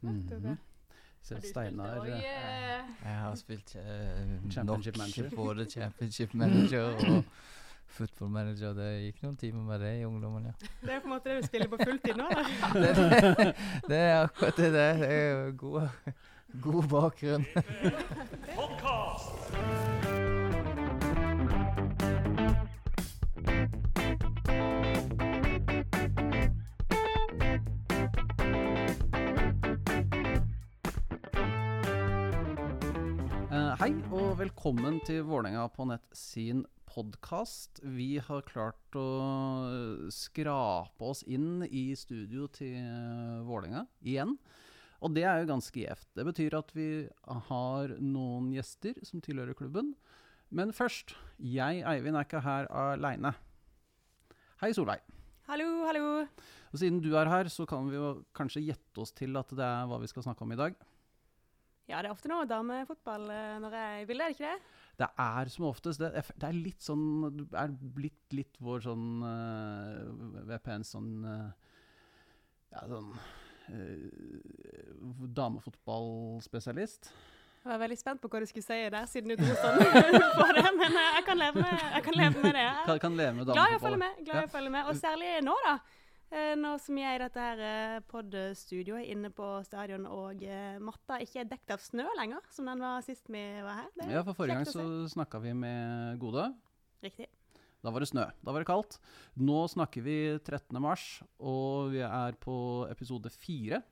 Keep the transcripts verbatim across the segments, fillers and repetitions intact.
Mm-hmm. Så Steinar også, uh, Jeg har spilt uh, Championship nok Manager. både Championship Manager og Football Manager. Det gikk noen timer med det i ungdommen, ja. Det er på en måte det du spiller på fulltid nå, eller? det, det, det er akkurat det det. Det er jo god, god bakgrunn. Uh, hei og velkommen til Vålerenga på nett sin podcast. Vi har klart å skrape oss inn i studio til Vålerenga igjen. Og det er jo ganske gjevt. Det betyr at vi har noen gjester som tilhører klubben. Men først, jeg, Eivind, er ikke her alene. Hei Solveig. Hallo, hallo. Og siden du er her, så kan vi jo kanskje gjette oss til at det er hva vi skal snakke om i dag. Ja, det er ofte noe damefotball når jeg vil, er det ikke det? Det er som oftest, det er, det er litt sånn, det er blitt litt vår sånn uh, V P N sånn, uh, ja sånn, uh, damefotballspesialist. Jeg var veldig spent på hva du skulle si der, siden du dro sånn på det, men uh, jeg, kan leve med, jeg kan leve med det. Kan, kan leve med damefotball. Glad i å følge med, glad i å følge med, og særlig nå da. Nå som jeg er i dette her poddstudioet inne på stadion, og uh, matta ikke er dekt av snø lenger, som den var sist vi var her. Ja, for forrige gang så snakket vi med Gode. Riktig. Da var det snø, da var det kaldt. Nå snakker vi trettende mars, og vi er på episode fire.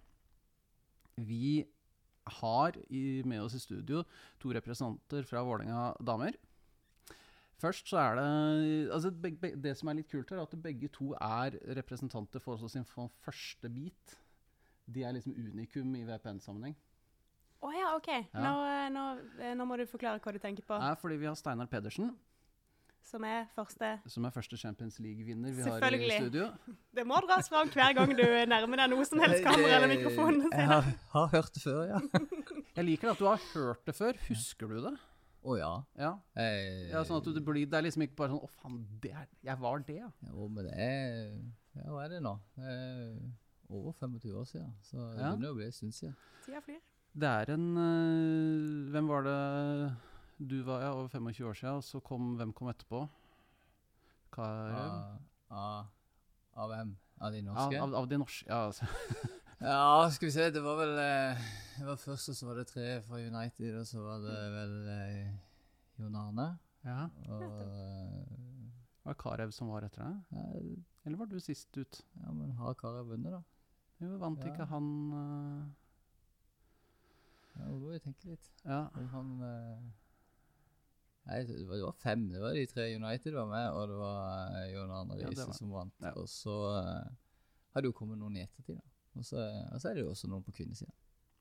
Vi har i, med oss i studio to representanter fra Vålerenga damer. Først så er det, altså be, be, det som er litt kult her, er at begge to er representanter for sin for første bit. De er liksom unikum i V P N-sammenheng. Åh oh ja, ok. Ja. Nå, nå, nå må du forklare hva du tenker på. Det er fordi vi har Steinar Pedersen. Som er første... Som er første Champions League-vinner vi har i studio. Det må dras fram hver gang du nærmer deg noe som helst kamera eller mikrofon. Jeg har, har hørt det før, ja. Jeg liker at du har hørt det før. Husker du det? Å oh, ja. Ja. Eh, ja, sånn at du blir, det er liksom ikke bare sånn, å faen, det er, jeg var det, ja. Jo, men det er, ja, hva er det nå? Det er over femogtyve år siden, så det ja. begynner å bli en stund siden. Tida flyr. Det er en, uh, hvem var det, du var, ja, over femogtjue år siden, og så kom, hvem kom etterpå? Karev? Av, av, av hvem? Av de norske? Av, av, av de norske, ja, altså. Ja, skal vi se, det var vel, eh, det var først, og så var det tre fra United, og så var det vel eh, Jon Arne. Ja. Og, eh, var det Karev som var etter deg? Ja, eller var du sist ut? Ja, men har Karev vunnet da? Jo, vant ja. ikke han... Uh... Ja, nå må vi tenke litt. Ja. Han... Uh... Nei, det var, det var fem, det var de tre United var med, og det var uh, Jon Arne Riise ja, som vant. Ja. Og så uh, hadde jo kommet noen i ettertid da. Og så, og så er det jo også noen på kvinnesiden.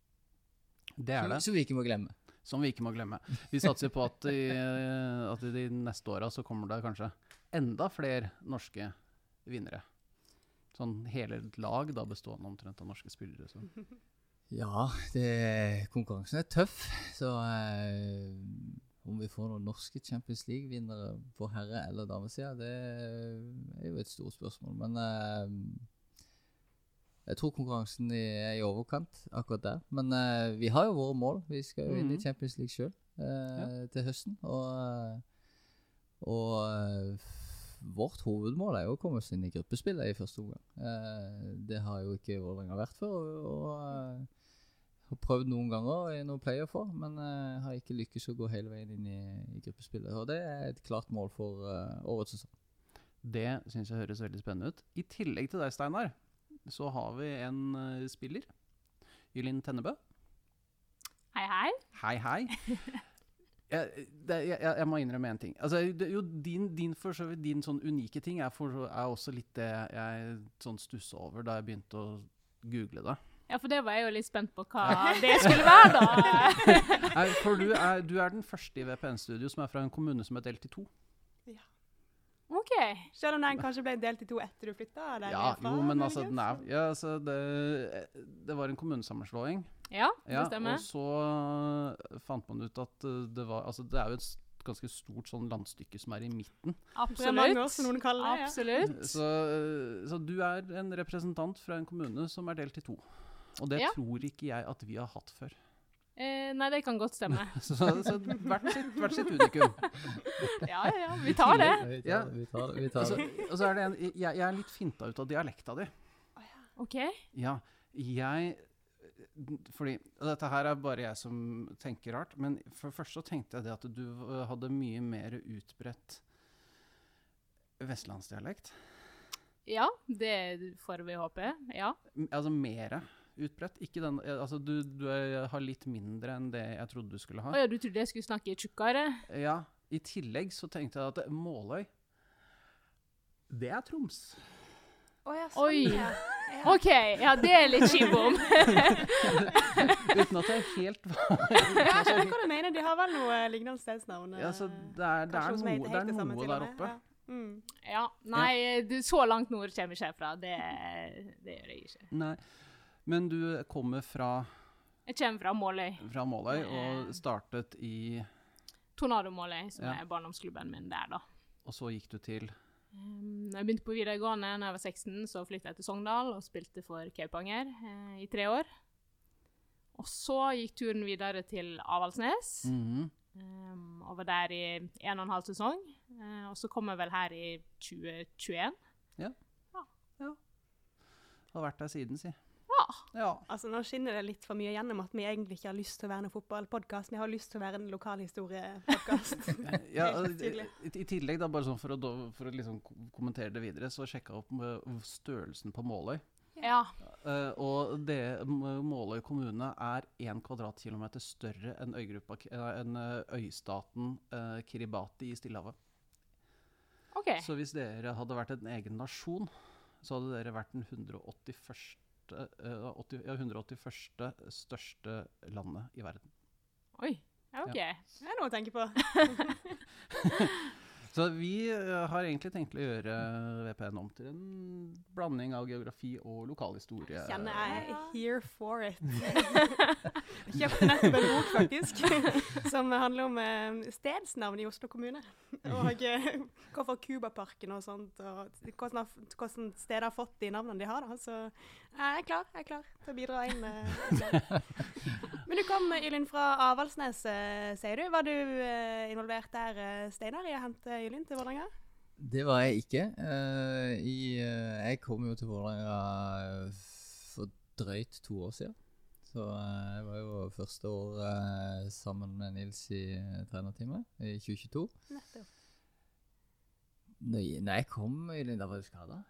Det er så, det. Så vi ikke må glemme. Som vi ikke må glemme. Vi satser på at i, at i de neste årene så kommer det kanskje enda flere norske vinnere. Sånn hele lag da bestående omtrent av norske spillere. Så. Ja, det, konkurransen er tøff. Så eh, om vi får noen norske Champions League-vinnere på herre- eller damesiden, det er jo et stort spørsmål. Men... Eh, Jeg tror konkurransen er i overkant akkurat der, men uh, vi har jo våre mål. Vi skal jo inn mm-hmm. i Champions League selv uh, ja. til høsten, og, og uh, vårt hovedmål er jo å komme oss inn i gruppespillet i første omgang. Uh, det har jo ikke Vålerenga vært før, og, og uh, har prøvd noen ganger i noen player for, men uh, har ikke lykkes å gå hele veien inn i, i gruppespillet, og det er et klart mål for uh, årets sesong. Det synes jeg høres veldig spennende ut. I tillegg til deg, Steinar, så har vi en uh, spiller, Ylin Tennebø. Hei, hei. Hei, hei. jeg, det, jeg, jeg må innrømme en ting. Altså, det, jo, din, din, for så vidt, din sånn unike ting er, for, er også litt det jeg sånn stusset over da jeg begynte å google det. Ja, for det var jeg jo litt spent på hva ja. det skulle være da. Nei, for du er, du er den første i V P N-studio som er fra en kommune som er delt i to. Ja. Ok. Selv om den kanskje ble delt i to etter du flyttet? Ja, jo, men altså, den er, ja, altså det, det var en kommunesammenslåing. Ja, det ja, stemmer. Og så fant man ut at det var, altså det er jo et ganske stort sånn landstykke som er i midten. Absolutt. År, som noen kaller det. Absolutt. Ja. Så, så du er en representant fra en kommune som er delt i to. Og det Ja. tror ikke jeg at vi har hatt før. Eh, nei, det kan godt stemme. Så, så hvert, sitt, hvert sitt unikum. Ja, ja, ja, vi tar det. Vi tar Ja. det, vi tar det. Vi tar Og så, det. og så er det en, jeg, jeg er litt finta ut av dialekta di. Ok. Ja, jeg Fordi og dette her er bare jeg som tenker rart, men for først så tenkte jeg det at du øh, hadde mye mer utbredt vestlandsdialekt. Ja, det får vi håpe. Ja. M- Altså mere utbredt. Ikke den, eh, altså du, du er, har litt mindre enn det jeg trodde du skulle ha. Å ja, du trodde jeg skulle snakke tjukkere? Ja, i tillegg så tenkte jeg at Måløy, det er Troms. Å ja, sånn, Oi. ja. Ja. Ok, ja, det er litt skibom. Uten at jeg helt var Ja, jeg skjønner hva du mener. De har vel noe lignende stedsnavn. Ja, så eh, det er, det er kanskje som heter noe, det helt er samme noe til og der med. oppe. Ja. Mm. Ja, nei, du, så langt nord kommer ikke herfra. Det, det gjør jeg ikke. Nei, men du kommer fra, Jeg kommer fra Måløy. fra Måløy og startet i, Tornado Måløy, som Ja. er barndomsklubben min der, da. og så gikk du til, Um, når jeg begynte på videregående da jeg var seksten, så flyttet jeg til Sogndal og spilte for Kaupanger eh, i tre år. Og så gikk turen videre til Avaldsnes, mhm, um, og var der i en og en halv sesong. Eh, og så kom jeg vel her i tjue tjueen. har vært der siden, si. Ja. Ja. Altså, nå skinner det litt for mye gjennom at vi egentlig ikke har lyst til å være en fotballpodcast. Vi har lyst til å være en lokalhistoriepodcast. Ja, Helt og i, tydelig. i, I tillegg, da, bare sånn for å, do- for å liksom kom- kommentere det videre, så sjekka jeg opp med størrelsen på Måløy. Ja. Eh, og det, M- Måløy kommune er én kvadratkilometer større enn øygruppa, K- eh, enn eh, øystaten eh, Kiribati i Stillehavet. OK. Så hvis dere hadde vært en egen nasjon, så hadde dere vært den hundre og åttiførste, eh, åtti, ja, hundre og åttiførste største landet i verden. Oi. Ja, OK. Det er noe å tenke på. Så vi eh, har egentlig tenkt å gjøre V P N om til en blanding av geografi og lokalhistorie. Kjenner jeg er here for it. Jeg kjøpte nettopp en bok, faktisk, som handler om eh, stedsnavn i Oslo kommune. Og eh, hvorfor Cubaparken og sånt, og hvordan, har- hvordan steder har fått de navnene de har. Da. Så jeg er klar, jeg er klar til å bidra inn. Eh, Men du kom, Ylin, fra Avaldsnes, eh, sier du. Var du eh, involvert der, eh, Steinar, i å hente Ylin til Vålerenga? Det var jeg ikke. Eh, i, eh, jeg kom jo til Vålerenga for drøyt to år siden. Så eh, jeg var jo første år eh, sammen med Nils i eh, trenerteamet i tjue tjueto. Nettopp. Når jeg, når jeg kom, Ylin, da var du skada.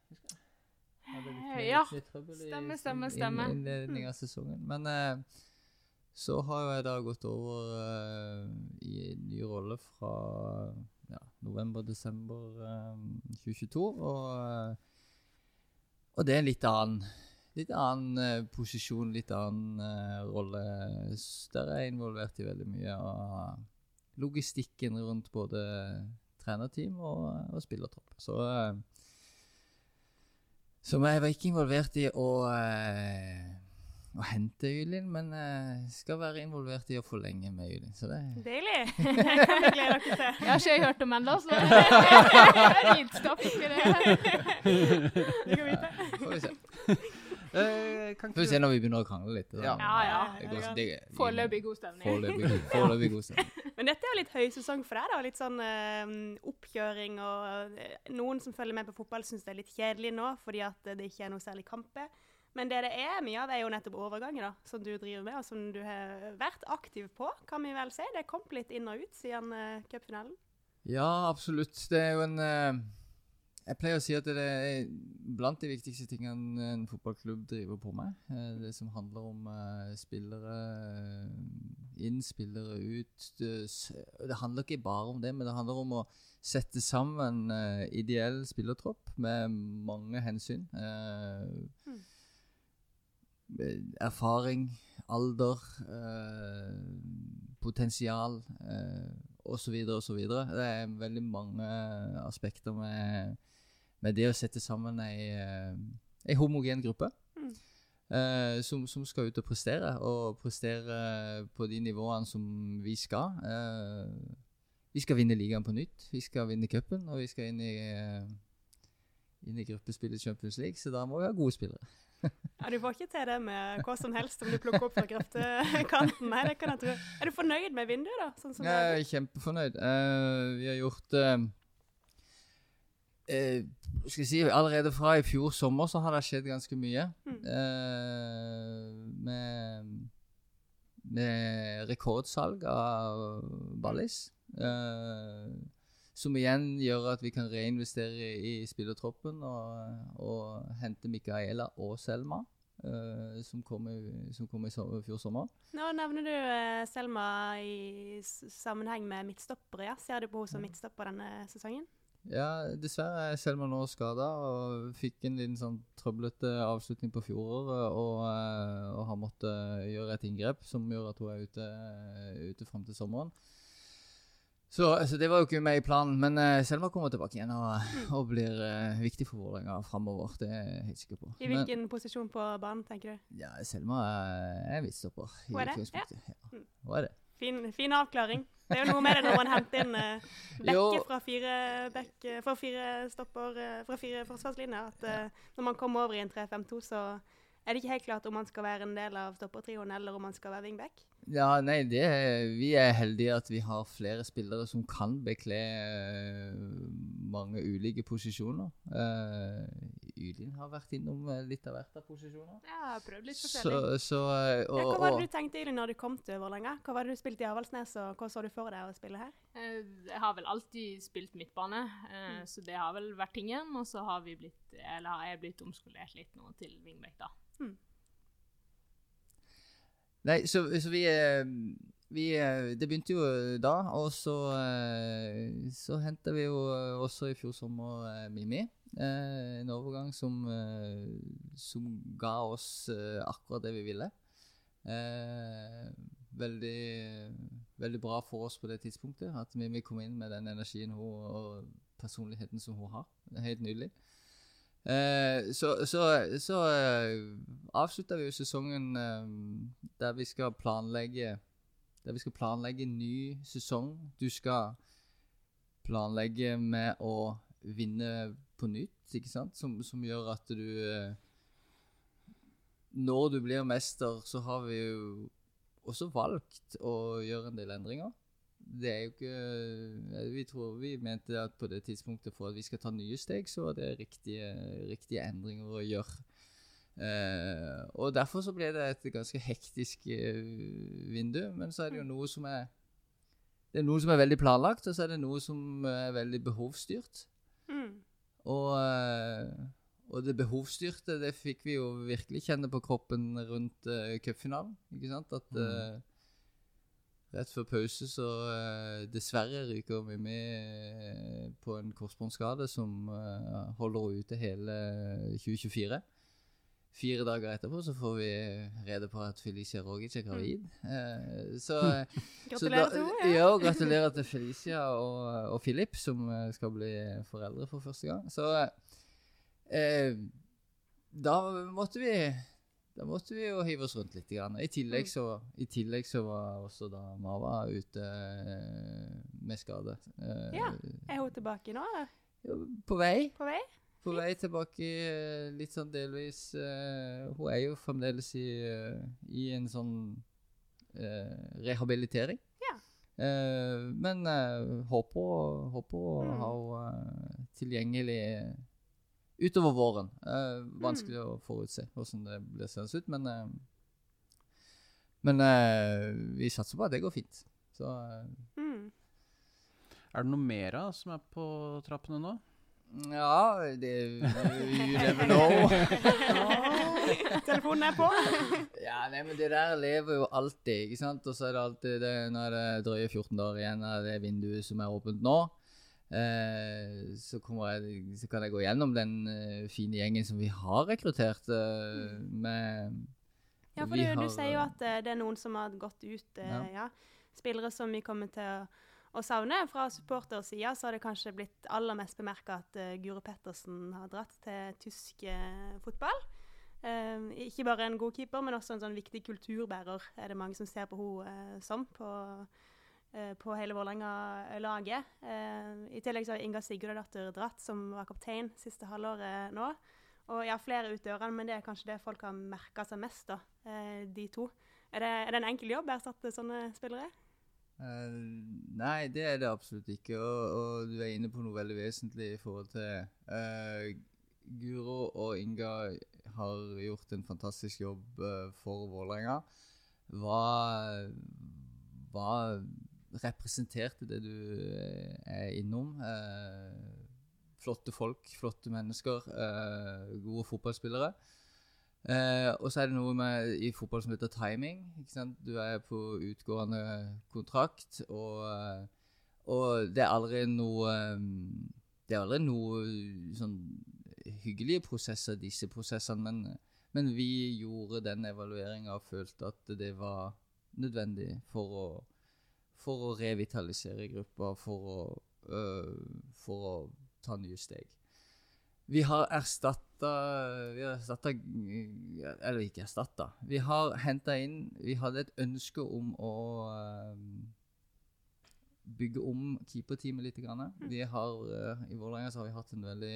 Ja, stemmer, stemmer, stemmer. I innledning av sesongen. Men eh, så har jo jeg da gått over eh, i en ny rolle fra ja, november-desember eh, tjue tjueto, og, eh, og det er en litt annen, litt annen eh, posisjon, litt annen eh, rolle. S- Der er jeg involvert i veldig mye av logistikken rundt både trenerteam og, og spillertropp. Så, eh, så jeg var ikke involvert i å eh, å hente Ylin, men jeg skal være involvert i å forlenge med Ylin. Så det Deilig! Det kan vi glede dere til. Jeg har ikke hørt om ennå, så fint. Da fikk vi det. Det kan vi vite. får vi se. Eh, kan Får vi ikke se når vi begynner å krangle litt. da. Ja. Ja, ja. Det går, det, Foreløpig god stemning. Foreløpig god- foreløpig god stemning. Men dette er jo litt høysesong for deg, da. Litt sånn eh, oppkjøring, og eh, noen som følger med på fotball syns det er litt kjedelig nå, fordi at det ikke er noe særlig kamper. Men det det er mye av, er jo nettopp overganger, da, som du driver med, og som du har vært aktiv på, kan vi vel si. Det kom litt inn og ut siden uh, cupfinalen. Ja, absolutt. Det er jo en eh, Jeg pleier å si at det er blant de viktigste tingene en fotballklubb driver på med. Eh, det som handler om eh, spillere eh, inn, spillere ut. Det, s- det handler ikke bare om det, men det handler om å sette sammen eh, ideell spillertropp med mange hensyn. Eh, Mm. Erfaring, alder, eh, potensial eh, og så videre og så videre. Det er veldig mange aspekter med, med det å sette sammen ei, eh, ei homogen gruppe Mm. eh, som, som skal ut og prestere, og prestere på de nivåene som vi skal. Eh, vi skal vinne ligaen på nytt, vi skal vinne cupen, og vi skal inn i, eh, inn i gruppespillet Champions League, så da må vi ha gode spillere. Ja, du får ikke til det med hva som helst om du plukker opp fra grøftekanten. Nei, det kan jeg tro. Er du fornøyd med vinduet da? Sånn som Jeg det er kjempefornøyd. Uh, vi har gjort uh, uh, skal jeg si, allerede fra i fjor sommer så har det skjedd ganske mye. Mm. Uh, med, med rekordsalg av Ballis. Uh, som igjen gjør at vi kan reinvestere i spillertroppen og, og hente Mikaela og Selma, uh, som kom i, som kom i sommer, fjor sommer. Nå nevner du uh, Selma i s- sammenheng med midtstoppere, ja. Ser du på henne som midtstopper denne sesongen? Ja, dessverre er Selma nå skadet og fikk en liten sånn trøblete avslutning på fjoråret og, uh, og har måttet gjøre et inngrep som gjør at hun er ute, ute frem til sommeren. Så altså, det var jo ikke med i planen, men uh, Selma kommer tilbake igjen og, og blir uh, viktig for Vålerenga fremover, det er jeg helt sikker på. I hvilken men, posisjon på banen, tenker du? Ja, Selma er, er midtstopper. Hva er det? Ja. Ja. Hva er det? Fin, fin avklaring. Det er jo noe med det når man henter inn uh, bekke fra fire, bekk, fra fire stopper, uh, fra fire forsvarslinjer, at uh, når man kommer over i en tre fem to, så er det ikke helt klart om man skal være en del av stoppertrioen, eller om man skal være wingback. Ja, nei, det er, vi er heldige at vi har flere spillere som kan bekle uh, mange ulike posisjoner. Uh, Ylin har vært innom uh, litt av hvert av posisjoner. Ja, jeg har prøvd litt forskjellig. Så, så, uh, og, ja, hva var det du tenkte Ylin når du kom til Vålerenga? Hva var det du spilte i Avaldsnes, og hva så du for deg å spille her? Eh, Jeg har vel alltid spilt midtbane, eh, Mm. så det har vel vært tingen, og så har vi blitt, eller har jeg blitt omskolert litt nå til wingback da. Mm. Nei, så, så vi, eh, vi eh, det begynte jo da, og så, eh, så hentet vi jo også i fjor sommer eh, Mimi. Eh, en overgang som, eh, som ga oss eh, akkurat det vi ville. Eh, veldig, veldig bra for oss på det tidspunktet, at Mimi kom inn med den energien hun, og personligheten som hun har. Det er helt nydelig. Eh, så så, så eh, avslutter vi jo sesongen eh, der vi skal planlegge der vi skal planlegge en ny sesong. Du skal planlegge med å vinne på nytt, ikke sant? Som, som gjør at du eh, når du blir mester, så har vi jo også valgt å gjøre en del endringer. Det er jo ikke, vi tror vi mente at på det tidspunktet for at vi skal ta nye steg, så er det riktige, riktige endringer å gjøre. Eh, og derfor så ble det et ganske hektisk eh, vindu, men så er det jo noe som er, det er noe som er veldig planlagt, og så er det noe som er veldig behovsstyrt. Mm. Og, eh, og det behovsstyrte, det fikk vi jo virkelig kjenne på kroppen rundt eh, cupfinalen, ikke sant? At eh, rett før pause så uh, dessverre ryker vi med på en korsbåndskade som uh, holder henne ute hele tjue tjuefire. Fire dager etterpå så får vi rede på at Felicia Rogic er gravid. Uh, så, gratulerer til henne, ja. Ja, gratulerer til Felicia og, og Philip, som skal bli foreldre for første gang. Så uh, da måtte vi... Da måtte vi jo hive oss rundt litt grann. I tillegg så, i tillegg så var også da Marva ute eh, med skade. Eh, Ja, er hun tilbake nå, eller? jo, På vei. På vei? På vei tilbake eh, litt sånn delvis. Eh, hun er jo fremdeles i, eh, i en sånn eh, rehabilitering. Ja. Eh, men eh, håper, håper å Mm. ha henne eh, tilgjengelig utover våren. Eh, vanskelig Mm. å forutse hvordan det blir sendt ut, men, eh, men eh, vi satser på at det går fint. Så, eh, Mm. Er det noe mer da som er på trappene nå? ja, det you never know. Telefonen er på. Ja, nei, men det der lever jo alltid, ikke sant? Og så er det alltid, det, nå er det drøye fjorten dager igjen av det vinduet som er åpent nå. Eh, så, kommer jeg, så kan jeg gå gjennom den eh, fine gjengen som vi har rekruttert eh, med... Ja, for vi du, har, du sier jo at eh, det er noen som har gått ut, eh, Ja. ja. Spillere som vi kommer til å, å savne. Fra supportersida så har det kanskje blitt aller mest bemerket at eh, Guro Pettersen har dratt til tysk eh, fotball. Eh, ikke bare en god keeper, men også en sånn viktig kulturbærer, er det mange som ser på henne eh, som på, eh, på hele Vålerenga-laget. Eh, I tillegg så har Inga Sigurdatter dratt, som var kaptein siste halvåret nå. Og ja, flere ut dørene, men det er kanskje det folk har merket seg mest da, eh, de to. Er det, er det en enkel jobb å erstatte sånne spillere? Uh, nei, det er det absolutt ikke, og, og du er inne på noe veldig vesentlig i forhold til uh, Guro og Inga har gjort en fantastisk jobb uh, for Vålerenga. Hva, hva representerte det du uh, er innom? Uh, flotte folk, flotte mennesker, uh, gode fotballspillere. Uh, og så er det noe med i fotball som heter timing, ikke sant? Du er på utgående kontrakt, og, uh, og det er aldri noe um, det er aldri noe sånn hyggelige prosesser, disse prosessene, men, men vi gjorde den evalueringen og følte at det var nødvendig for å, for å revitalisere grupper, for å, uh, for å ta nye steg. Vi har erstattet, vi har erstattet, eller ikke erstattet, vi har hentet inn, vi hadde et ønske om å um, bygge om keeperteamet litt grann. Vi har, uh, i Vålerenga så har vi hatt en veldig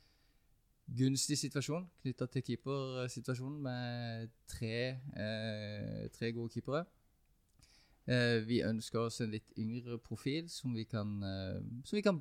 gunstig situasjon knyttet til keepersituasjonen med tre, uh, tre gode keepere. Uh, vi ønsker oss en litt yngre profil som vi kan, uh, som vi kan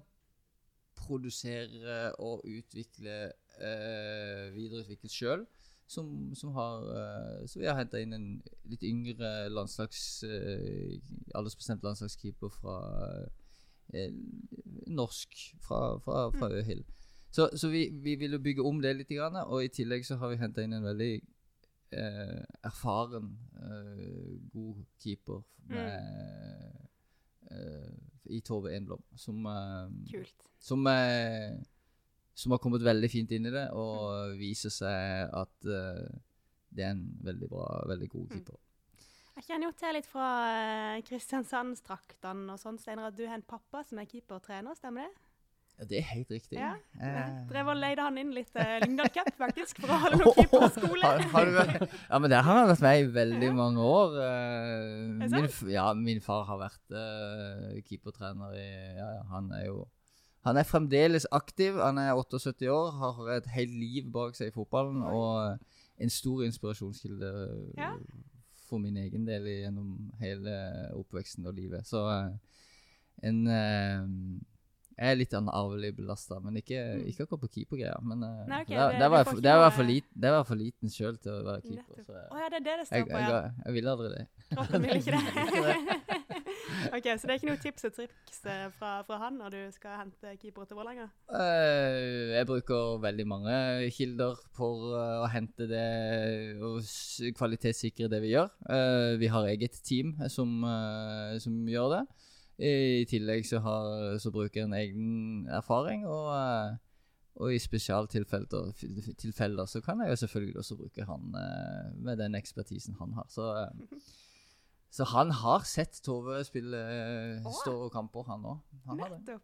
produsere og utvikle, eh, videreutvikle selv, som, som har, eh, så vi har hentet inn en litt yngre landslags, eh, aldersbestemt landslagskeeper fra eh, norsk, fra, fra, fra Øhild. Så, så vi, vi ville bygge om det litt grann, og i tillegg så har vi hentet inn en veldig eh, erfaren, eh, god keeper med Uh, i Tove Enblom, som, uh, som, uh, som har kommet veldig fint inn i det, og mm. viser seg at uh, det er en veldig bra, veldig god keeper. Mm. Jeg kjenner jo til litt fra uh, Kristiansandsdraktene og sånn, Steinar, at du har en pappa som er keepertrener, stemmer det? Ja, det er helt riktig. Ja, uh, drev og leide han inn litt uh, Lyngdal Cup, faktisk, for å holde noen keeperskole. har, har vært, ja, men der har han vært med i veldig ja. mange år. Uh, min, ja, min far har vært uh, keepertrener i, ja, ja, han er jo, han er fremdeles aktiv, han er syttiåtte år, har et helt liv bak seg i fotballen, og en stor inspirasjonskilde ja. for min egen del gjennom hele oppveksten og livet. Så uh, en... Uh, Jeg er litt arvelig belastet, men ikke, mm. ikke akkurat på keepergreier. Men uh, Nei, okay, det, det, det, var jeg, det, var for liten, det var for liten selv til å være keeper. Så jeg, oh, ja, det er det det står jeg, på, ja. Jeg, jeg vil aldri det. Kroppen vil ikke det. Ok, så det er ikke noe tips og triks fra, fra han når du skal hente keeper til Vålerenga? Uh, jeg bruker veldig mange kilder for uh, å hente det og kvalitetssikre det vi gjør. Uh, vi har eget team som, uh, som gjør det. I tillegg så, har, så bruker jeg en egen erfaring, og, og i spesialtilfeller tilfeller, så kan jeg jo selvfølgelig også bruke han med den ekspertisen han har. Så, så han har sett Tove spille oh. store kamper, han også. Han har det.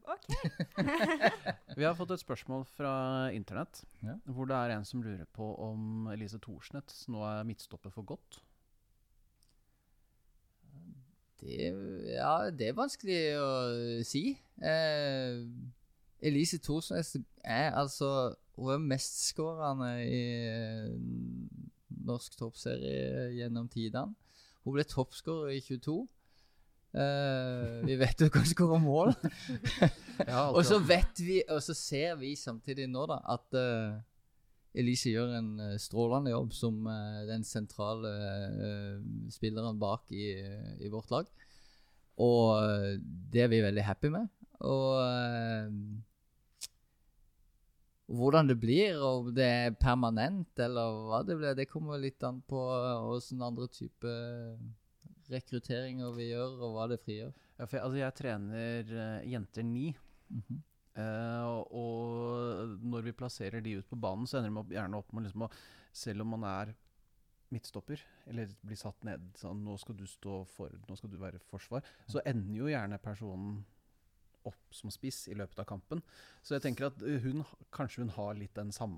Ok. Vi har fått et spørsmål fra internett, ja. hvor det er en som lurer på om Elise Thorsnett nå er midtstopper for godt. Det, ja, det er vanskelig å si. Eh, Elise Thorsnes er altså, hun er mestskårende i norsk toppserie gjennom tidene. Hun ble toppskårer i tjueto. Eh, vi vet jo hva som skårer mål. Ja, og så vet vi, og så ser vi samtidig nå da, at uh, Elise gjør en uh, strålende jobb som uh, den sentrale uh, spilleren bak i, i vårt lag. Og uh, det er vi veldig happy med. Og uh, hvordan det blir, om det er permanent, eller hva det blir, det kommer litt an på hvordan uh, andre type rekrutteringer vi gjør, og hva det frigjør. Ja, for jeg, altså jeg trener uh, jenter ni. Mhm. Uh, og, og når vi plasserer de ut på banen, så ender de opp, gjerne opp med liksom å, selv om man er midtstopper, eller blir satt ned sånn, nå skal du stå for, nå skal du være forsvar, så ender jo gjerne personen opp som spiss i løpet av kampen. Så jeg tenker at hun, kanskje hun har litt den samme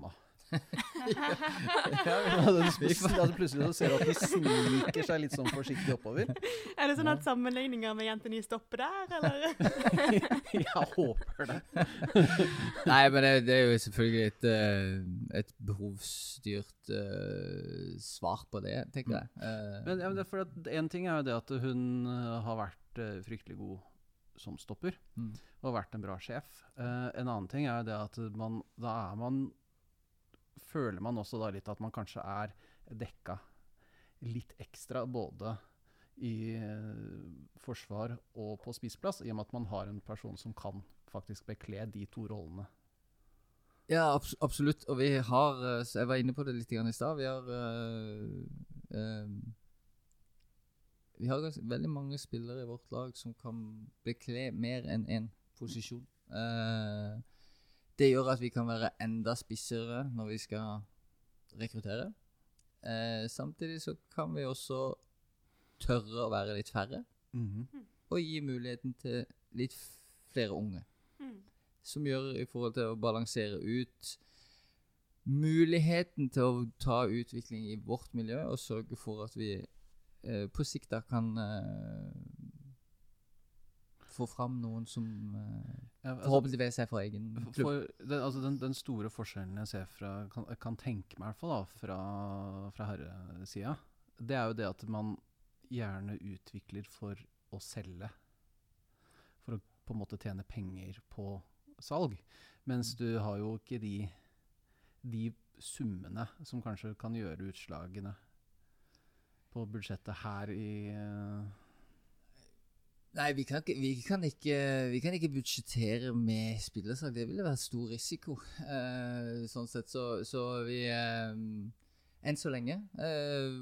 Ja, den spissen, altså plutselig så ser du at den sniker seg litt sånn forsiktig oppover. Er det sånn at sammenligninger med jentene stopper der, eller? Jeg håper det. Nei, men det, det er jo selvfølgelig et, uh, et behovsstyrt uh, svar på det, tenker jeg. Uh, Men, ja, men det er for at en ting er jo det at hun uh, har vært uh, fryktelig god som stopper, mm. og har vært en bra sjef. Uh, en annen ting er jo det at man, da er man, føler man også da litt at man kanskje er dekka litt ekstra, både i uh, forsvar og på spissplass, i og med at man har en person som kan faktisk bekle de to rollene. Ja, abs absolutt. Og vi har, uh, jeg var inne på det litt grann i stad, vi har uh, uh, vi har ganske, veldig mange spillere i vårt lag som kan bekle mer enn en posisjon. Uh, det gjør at vi kan være enda spissere når vi skal rekruttere. Uh, samtidig så kan vi også tørre å være litt færre, Mm-hmm. og gi muligheten til litt flere unge. Mm. Som gjør i forhold til å balansere ut muligheten til å ta utvikling i vårt miljø, og sørge for at vi eh, på sikt da kan eh, få fram noen som eh, Ja, altså, forhåpentligvis er for egen klubb. for, den, altså den, den store forskjellen jeg ser fra, kan, jeg kan tenke meg i hvert fall da, fra, fra herresida, det er jo det at man gjerne utvikler for å selge, for å på en måte tjene penger på salg, mens du har jo ikke de, de summene som kanskje kan gjøre utslagene på budsjettet her i... Uh, Nei, vi kan ikke, vi kan ikke, vi kan ikke budsjettere med spillersalg. Det ville være stor risiko. Uh, sånn sett, så, så vi um, enn så lenge uh,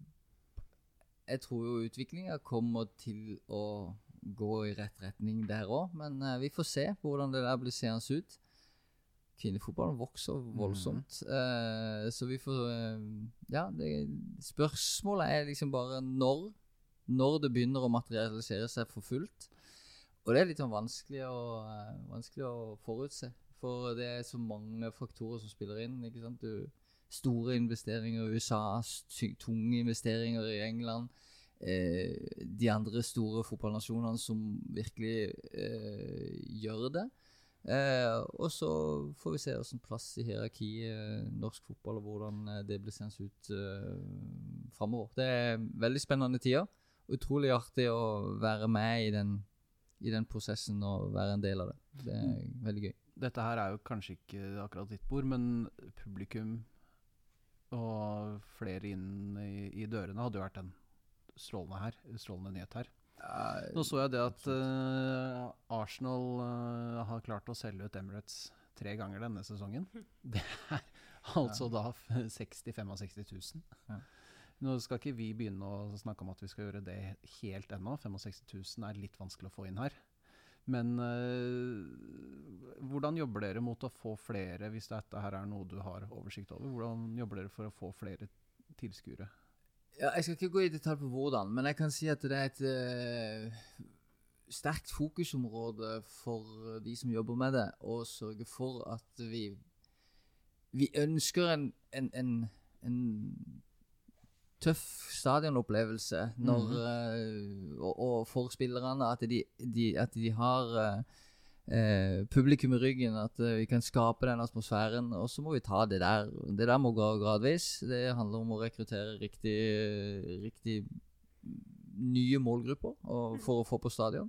jeg tror jo utviklingen kommer til å gå i rett retning der også, men uh, vi får se hvordan det der blir seende ut. Kvinnefotballen vokser voldsomt, mm. uh, så vi får, uh, ja, det, spørsmålet er liksom bare når, når det begynner å materialisere seg for fullt. Og det er litt sånn vanskelig å, uh, vanskelig å forutse, for det er så mange faktorer som spiller inn, ikke sant? Du, store investeringer i U S A, tunge investeringer i England, eh, de andre store fotballnasjonene som virkelig eh, gjør det. Eh, og så får vi se hvilken plass i hierarkiet norsk fotball og hvordan det blir sendt ut eh, fremover. Det er veldig spennende tider. Utrolig artig å være med i den, i den prosessen og være en del av det. Det er mm. veldig gøy. Dette her er jo kanskje ikke akkurat ditt bord, men publikum og flere inn i, i dørene hadde jo vært en strålende her, strålende nyhet her. Uh, Nå så jeg det at uh, Arsenal uh, har klart å selge ut Emirates tre ganger denne sesongen. Det er altså ja. da seksti til femogseksti tusen. Ja. Nå skal ikke vi begynne å snakke om at vi skal gjøre det helt ennå. femogseksti tusen er litt vanskelig å få inn her. Men uh, hvordan jobber dere mot å få flere, hvis dette her er noe du har oversikt over? Hvordan jobber dere for å få flere tilskuere? Ja, jeg skal ikke gå i detalj på hvordan, men jeg kan si at det er et uh, sterkt fokusområde for de som jobber med det, å sørge for at vi, vi ønsker en, en, en, en tøff stadionopplevelse når, mm-hmm. uh, og, og for spillerne at de, de, at de har uh, uh, publikum i ryggen, at uh, vi kan skape den atmosfæren, og så må vi ta det der. Det der må gå gradvis. Det handler om å rekruttere riktig, riktig nye målgrupper og for å få på stadion.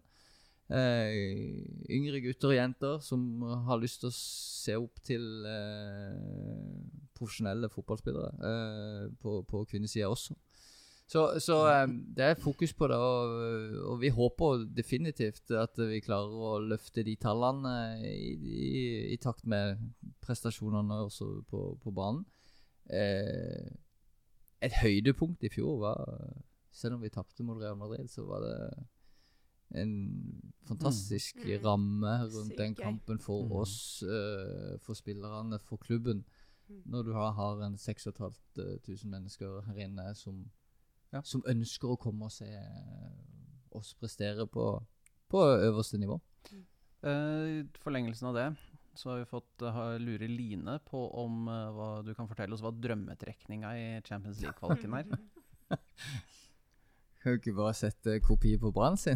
Uh, yngre gutter og jenter som har lyst til å se opp til uh, profesjonelle fotballspillere uh, på, på kvinnesiden også. Så, så um, det er fokus på det, og, og vi håper definitivt at vi klarer å løfte de tallene i, i, i takt med prestasjonene også på, på banen. Uh, et høydepunkt i fjor var, selv om vi tappte mot Real Madrid, så var det en fantastisk mm. ramme rundt Syke. Den kampen for mm. oss, uh, for spillerne, for klubben. Mm. Når du har, har en seks og et halvt tusen mennesker her inne som, ja. som ønsker å komme og se oss prestere på, på øverste nivå. Mm. Uh, forlengelsen av det, så har vi fått uh, lure Line på om uh, hva du kan fortelle oss hva drømmetrekninga i Champions League-kvaliken er. Kan du ikke bare sette kopi på Brann sin?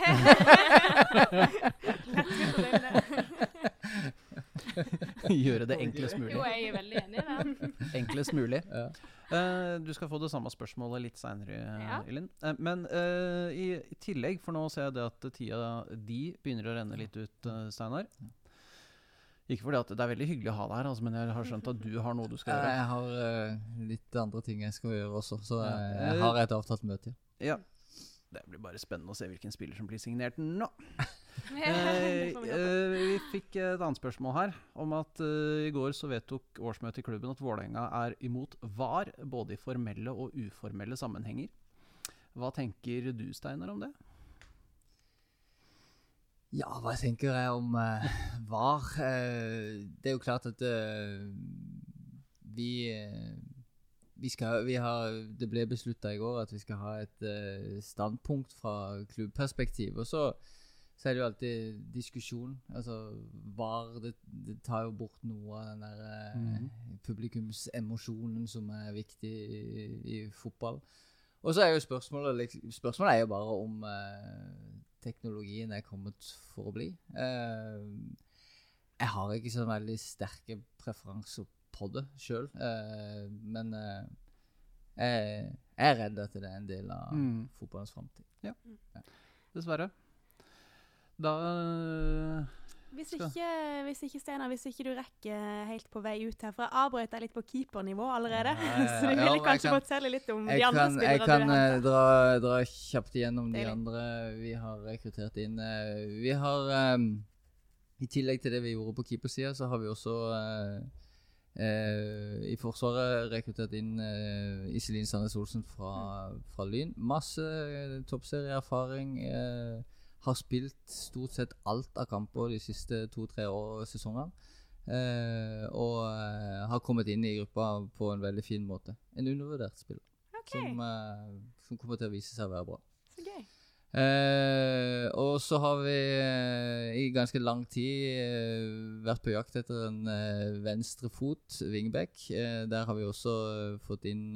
Gjøre det enklest mulig. Jo, jeg er veldig enig i det. Enklest mulig. Ja. Uh, du skal få det samme spørsmålet litt senere, Ja. Elin. Uh, men uh, i, i tillegg, for nå ser jeg det at tida de begynner å renne litt ut, uh, Steinar. Ikke fordi at det er veldig hyggelig å ha deg her, altså, men jeg har skjønt at du har noe du skal gjøre. Jeg har uh, litt andre ting jeg skal gjøre også, så Ja. jeg, jeg har et avtalt møte. Ja. Det blir bare spennende å se hvilken spiller som blir signert nå. Det Eh, får vi håpe. eh, vi fikk et annet spørsmål her om at eh, i går så vedtok årsmøtet i klubben at Vålerenga er imot V A R, både i formelle og uformelle sammenhenger. Hva tenker du, Steinar, om det? Ja, hva tenker jeg om uh, V A R? Uh, det er jo klart at uh, vi, uh, vi skal, vi har, det ble besluttet i går at vi skal ha et uh, standpunkt fra klubbperspektiv, og så så er det jo alltid diskusjon. Altså, V A R, det, det tar jo bort noe av den der eh, Mhm. publikumsemosjonen som er viktig i, i fotball. Og så er jo spørsmålet, liksom, spørsmålet er jo bare om eh, teknologien er kommet for å bli. Eh, jeg har ikke så veldig sterke preferanser på det selv, eh, men eh, jeg, jeg er redd at det er en del av Mm. fotballens fremtid. Dessverre. Da eh, Hvis Skal- ikke, hvis ikke Steinar, hvis ikke du rekker helt på vei ut her, for jeg avbrøt deg litt på keepernivå allerede, Ja, ja, ja. så du Ja, ville men jeg kanskje kan- fortelle litt om de Jeg andre kan, jeg spillere kan du har eh, hentet. dra, dra kjapt igjennom de Deilig. andre vi har rekruttert inn. Eh, Vi har, ehm, i tillegg til det vi gjorde på keepersiden, så har vi også eh, eh, i forsvaret rekruttert inn eh, Iselin Sandnes Olsen fra, fra Lyn. Masse eh, toppserieerfaring. Eh, har spilt stort sett alt av kamper de siste to-tre år sesongene. Eh, og eh, har kommet inn i gruppa på en veldig fin måte. En undervurdert spiller. Ok, Som, eh, som kommer til å vise seg å være bra. så gøy. Eh, og så har vi eh, i ganske lang tid eh, vært på jakt etter en eh, venstre fot, wingback. Eh, der har vi også eh, fått inn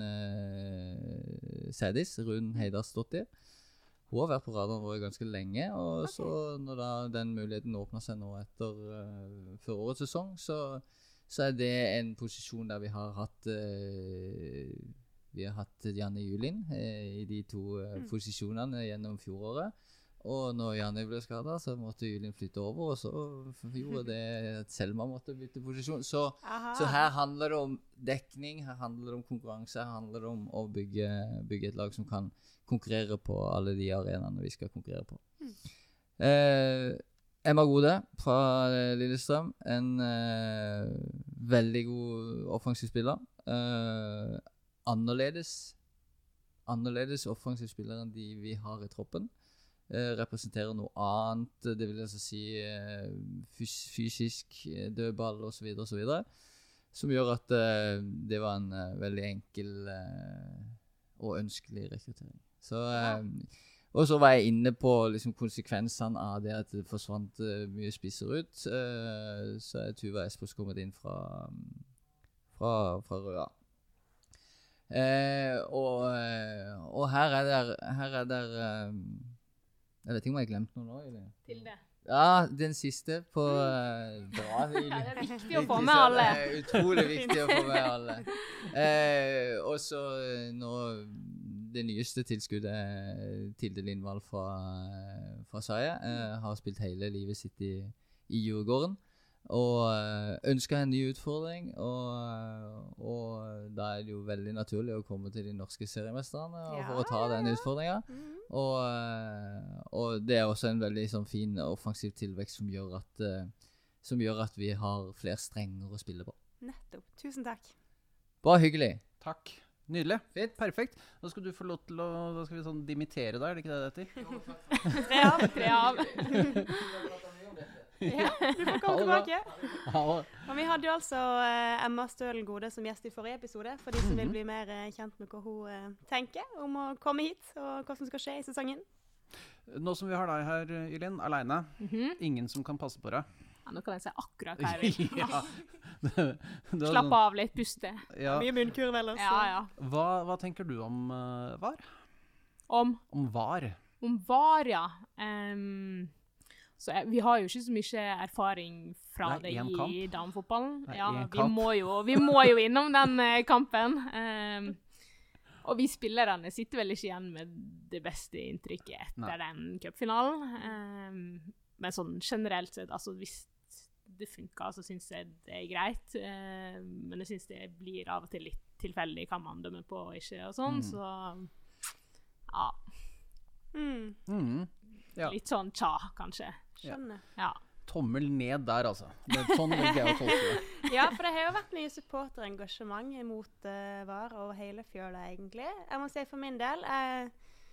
eh, Sædis, Rune Heidarsdottir. Hun har vært på radaren vår ganske lenge, og Ok. så når da den muligheten åpner seg nå etter uh, før årets sesong, så, så er det en posisjon der vi har hatt eh, vi har hatt Janne Julin eh, i de to eh, Mm. posisjonene gjennom fjoråret. Og når Janne ble skadet, så måtte Julin flytte over, og så f- gjorde det at Selma måtte bytte posisjon. Så, Aha. så her handler det om dekning, her handler det om konkurranse, her handler det om å bygge, bygge et lag som kan konkurrere på alle de arenaene vi skal konkurrere på. Mm. Eh, Emma Gode fra eh, Lillestrøm, en eh, veldig god offensiv spiller. Eh, annerledes, annerledes offensiv spiller enn de vi har i troppen. Eh, representerer noe annet, det vil altså si eh, fys fysisk eh, dødball og så videre og så videre, som gjør at eh, det var en eh, veldig enkel eh, og ønskelig rekruttering. Så, eh, og så var jeg inne på liksom, konsekvensene av det at det forsvant eh, mye spisser ut, eh, så er Tuva Espos kommet inn fra, fra, fra Røa. Eh, og, eh, og her er det, her er det eh, jeg vet ikke om jeg har glemt noe nå, eller? Til det. Ja, den siste på uh, bra. Ja, det er viktig å Viktig, få så med alle. Det er utrolig viktig å få med alle. Eh, og så eh, nå det nyeste tilskuddet er Tilde Lindvall fra, fra Saia. Eh, har spilt hele livet sitt i, i Djurgården. Og øh, ønsker en ny utfordring, og, og da er det jo veldig naturlig å komme til de norske seriemesterne Ja, for å ta den ja, ja. utfordringen. Mhm. Og, øh, og det er også en veldig sånn, fin offensiv tilvekst som gjør, at, øh, som gjør at vi har flere strenger å spille på. Nettopp. Tusen takk. Bra, hyggelig. Takk. Nydelig. Fint. Perfekt. Da skal du få lov til å da skal vi sånn dimittere deg, er det ikke det det heter? Tre av. Tre av. Ja, du får komme Ha det bra. tilbake. Ja, Og vi hadde jo altså eh, Emma Stølen Gode som gjest i forrige episode, for de som vil Mhm. bli mer eh, kjent med hva hun eh, tenker om å komme hit, og hva som skal skje i sesongen. nå som vi har deg her, Elin, alene, Mhm. ingen som kan passe på deg. Ja, nå kan jeg si akkurat hva jeg vil. ja. Det, det Slapp sånn, av litt, puste. ja. Mye munnkurv ellers. Ja, ja. Hva, hva tenker du om uh, VAR? Om, Om VAR? om VAR, ja. Um, så jeg, vi har jo ikke så mye erfaring fra Nei, det en i kamp. damefotballen. Nei, Ja, en vi kamp. må, jo, vi må jo innom den eh, kampen. Um, og vi spillerne sitter vel ikke igjen med det beste inntrykket etter Nei. den cupfinalen. Um, men sånn generelt sett, altså hvis det funker, så synes jeg det er greit. Uh, men jeg synes det blir av og til litt tilfeldig hva man dømmer på og ikke, og sånn, Mm. så ja, Mm, Mm. Ja. litt sånn tja, kanskje. skjønner. Ja. Tommel ned der, altså. Det er sånn vil jeg å tolke det. Ja, for det har jo vært mye supporterengasjement mot uh, VAR over hele fjøla, egentlig. Jeg må si for min del, jeg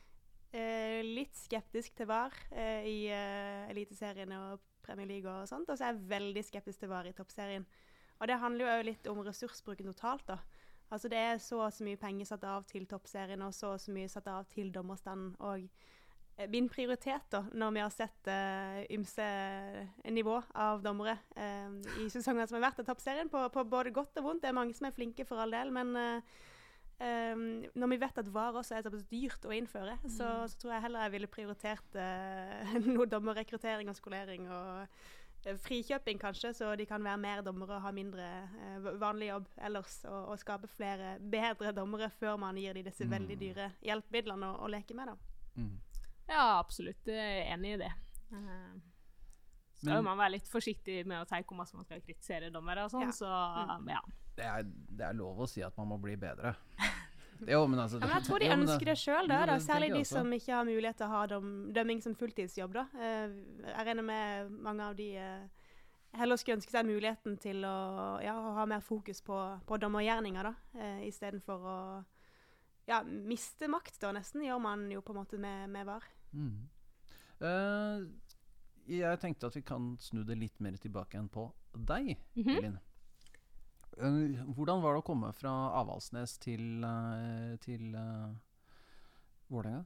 er uh, litt skeptisk til VAR uh, i uh, Eliteserien og Premier League og sånt, og så er jeg veldig skeptisk til VAR i toppserien. Og det handler jo litt om ressursbruken totalt da. Altså det er så og så mye penger satt av til toppserien, og så og så mye satt av til dommerstanden, og min prioritet da, når vi har sett uh, ymse nivå av dommere uh, i sesongene som har vært av toppserien, på, på både godt og vondt. Det er mange som er flinke for all del, men uh, um, når vi vet at VAR også er så dyrt å innføre, mm. så, så tror jeg heller jeg ville prioritert uh, noe dommerrekruttering og skolering og uh, frikjøping kanskje, så de kan være mer dommere og ha mindre uh, vanlig jobb ellers, og, og skape flere bedre dommere før man gir de disse mm. veldig dyre hjelpemidlene å, å leke med da. Mm. Ja, absolutt. Jeg er enig i det. Uh, skal Men- jo man være litt forsiktig med å si hvor masse man skal kritisere dommere og sånn, Ja. så Mm. ja. Det er, det er lov å si at man må bli bedre. Jo, men altså... Ja, men jeg tror de jo, men ønsker det selv da, jo, da. det Særlig tenker de jeg også. som ikke har mulighet til å ha dom, dømming som fulltidsjobb da. Eh, jeg regner med mange av de eh, heller skulle ønske seg muligheten til å, ja, å ha mer fokus på, på dommergjerninger da, eh, i stedet for å ja, miste makt da, nesten gjør man jo på en måte med, med VAR. Mm. Eh, jeg tenkte at vi kan snu det litt mer tilbake enn på deg, Mhm. Elin. Eh, hvordan var det å komme fra Avaldsnes til, uh, til uh, Vålerenga?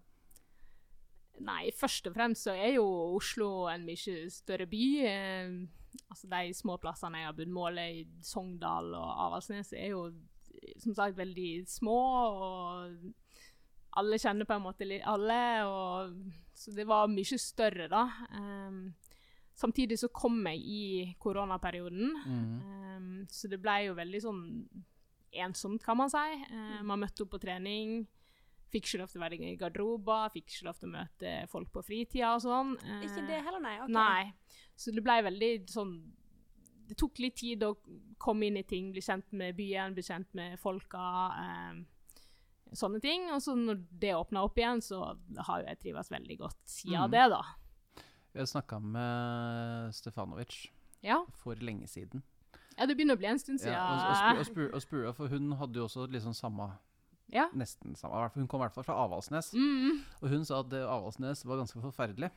Nei, først og fremst så er jo Oslo en mye større by. Eh, altså de små plassene jeg har bodd, Måløy, Sogndal og Avaldsnes, er jo som sagt veldig små, og alle kjenner på en måte litt alle, og så det var mye større da. Um, samtidig så kom jeg i koronaperioden, Mm. um, så det ble jo veldig sånn ensomt, kan man si. Uh, man møtte opp på trening, fikk ikke lov til å være i garderoba, fikk ikke lov til å møte folk på fritida og sånn. Uh, Ikke det heller, nei. ok. Nei, så det ble veldig sånn, det tok litt tid å komme inn i ting, bli kjent med byen, bli kjent med folka, eh, sånne ting. Og så når det åpnet opp igjen, så har jo jeg trivet veldig godt siden Mm. det da. Jeg snakket med Stefanovic Ja, for lenge siden. ja det begynner å bli en stund siden. Ja, og, og, spur, og, spur, og spurte, for hun hadde jo også liksom samme, Ja. nesten samme, i hvert fall- hun kom i hvert fall fra Avaldsnes. Mm. Og hun sa at det Avaldsnes var ganske forferdelig.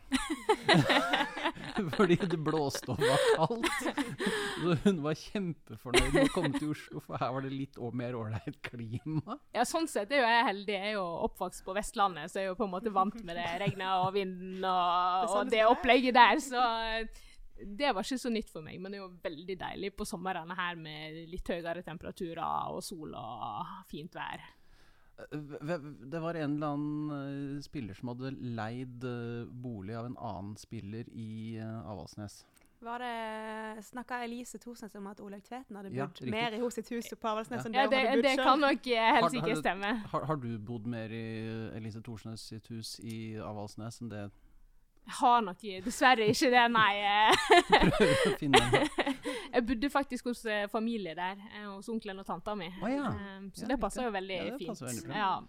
Fordi det blåste og var kaldt. Så hun var kjempefornøyd med å komme til Oslo, for her var det litt å- mer ålreit klima. Ja, sånn sett er jo jeg heldig. Jeg er jo oppvokst på Vestlandet, så jeg er jo på en måte vant med det regnet og vinden og, sånn og det det skal være. opplegget der. Så det var ikke så nytt for meg, men det er jo veldig deilig på sommeren her med litt høyere temperaturer og sol og fint vær. V- v- Det var en eller annen eh, spiller som hadde leid eh, bolig av en annen spiller i eh, Avaldsnes. Var det, snakket Elise Thorsnes om at Olaug Tveten hadde Ja, bodd riktig. mer i hos sitt hus på Avaldsnes Ja. enn Ja, det det, hun hadde bodd det selv? kan nok eh, Har- helst har ikke du- stemme. Har, har du bodd mer i Elise Thorsnes sitt hus i Avaldsnes enn det? Jeg har nok dessverre ikke det, nei. eh. Prøver å finne en. Jeg bodde faktisk hos eh, familie der, eh, hos onkelen og tanta mi. Å ja. Eh, Så Ja, det passer riktig. jo veldig Ja, det fint. passer veldig bra. Ja.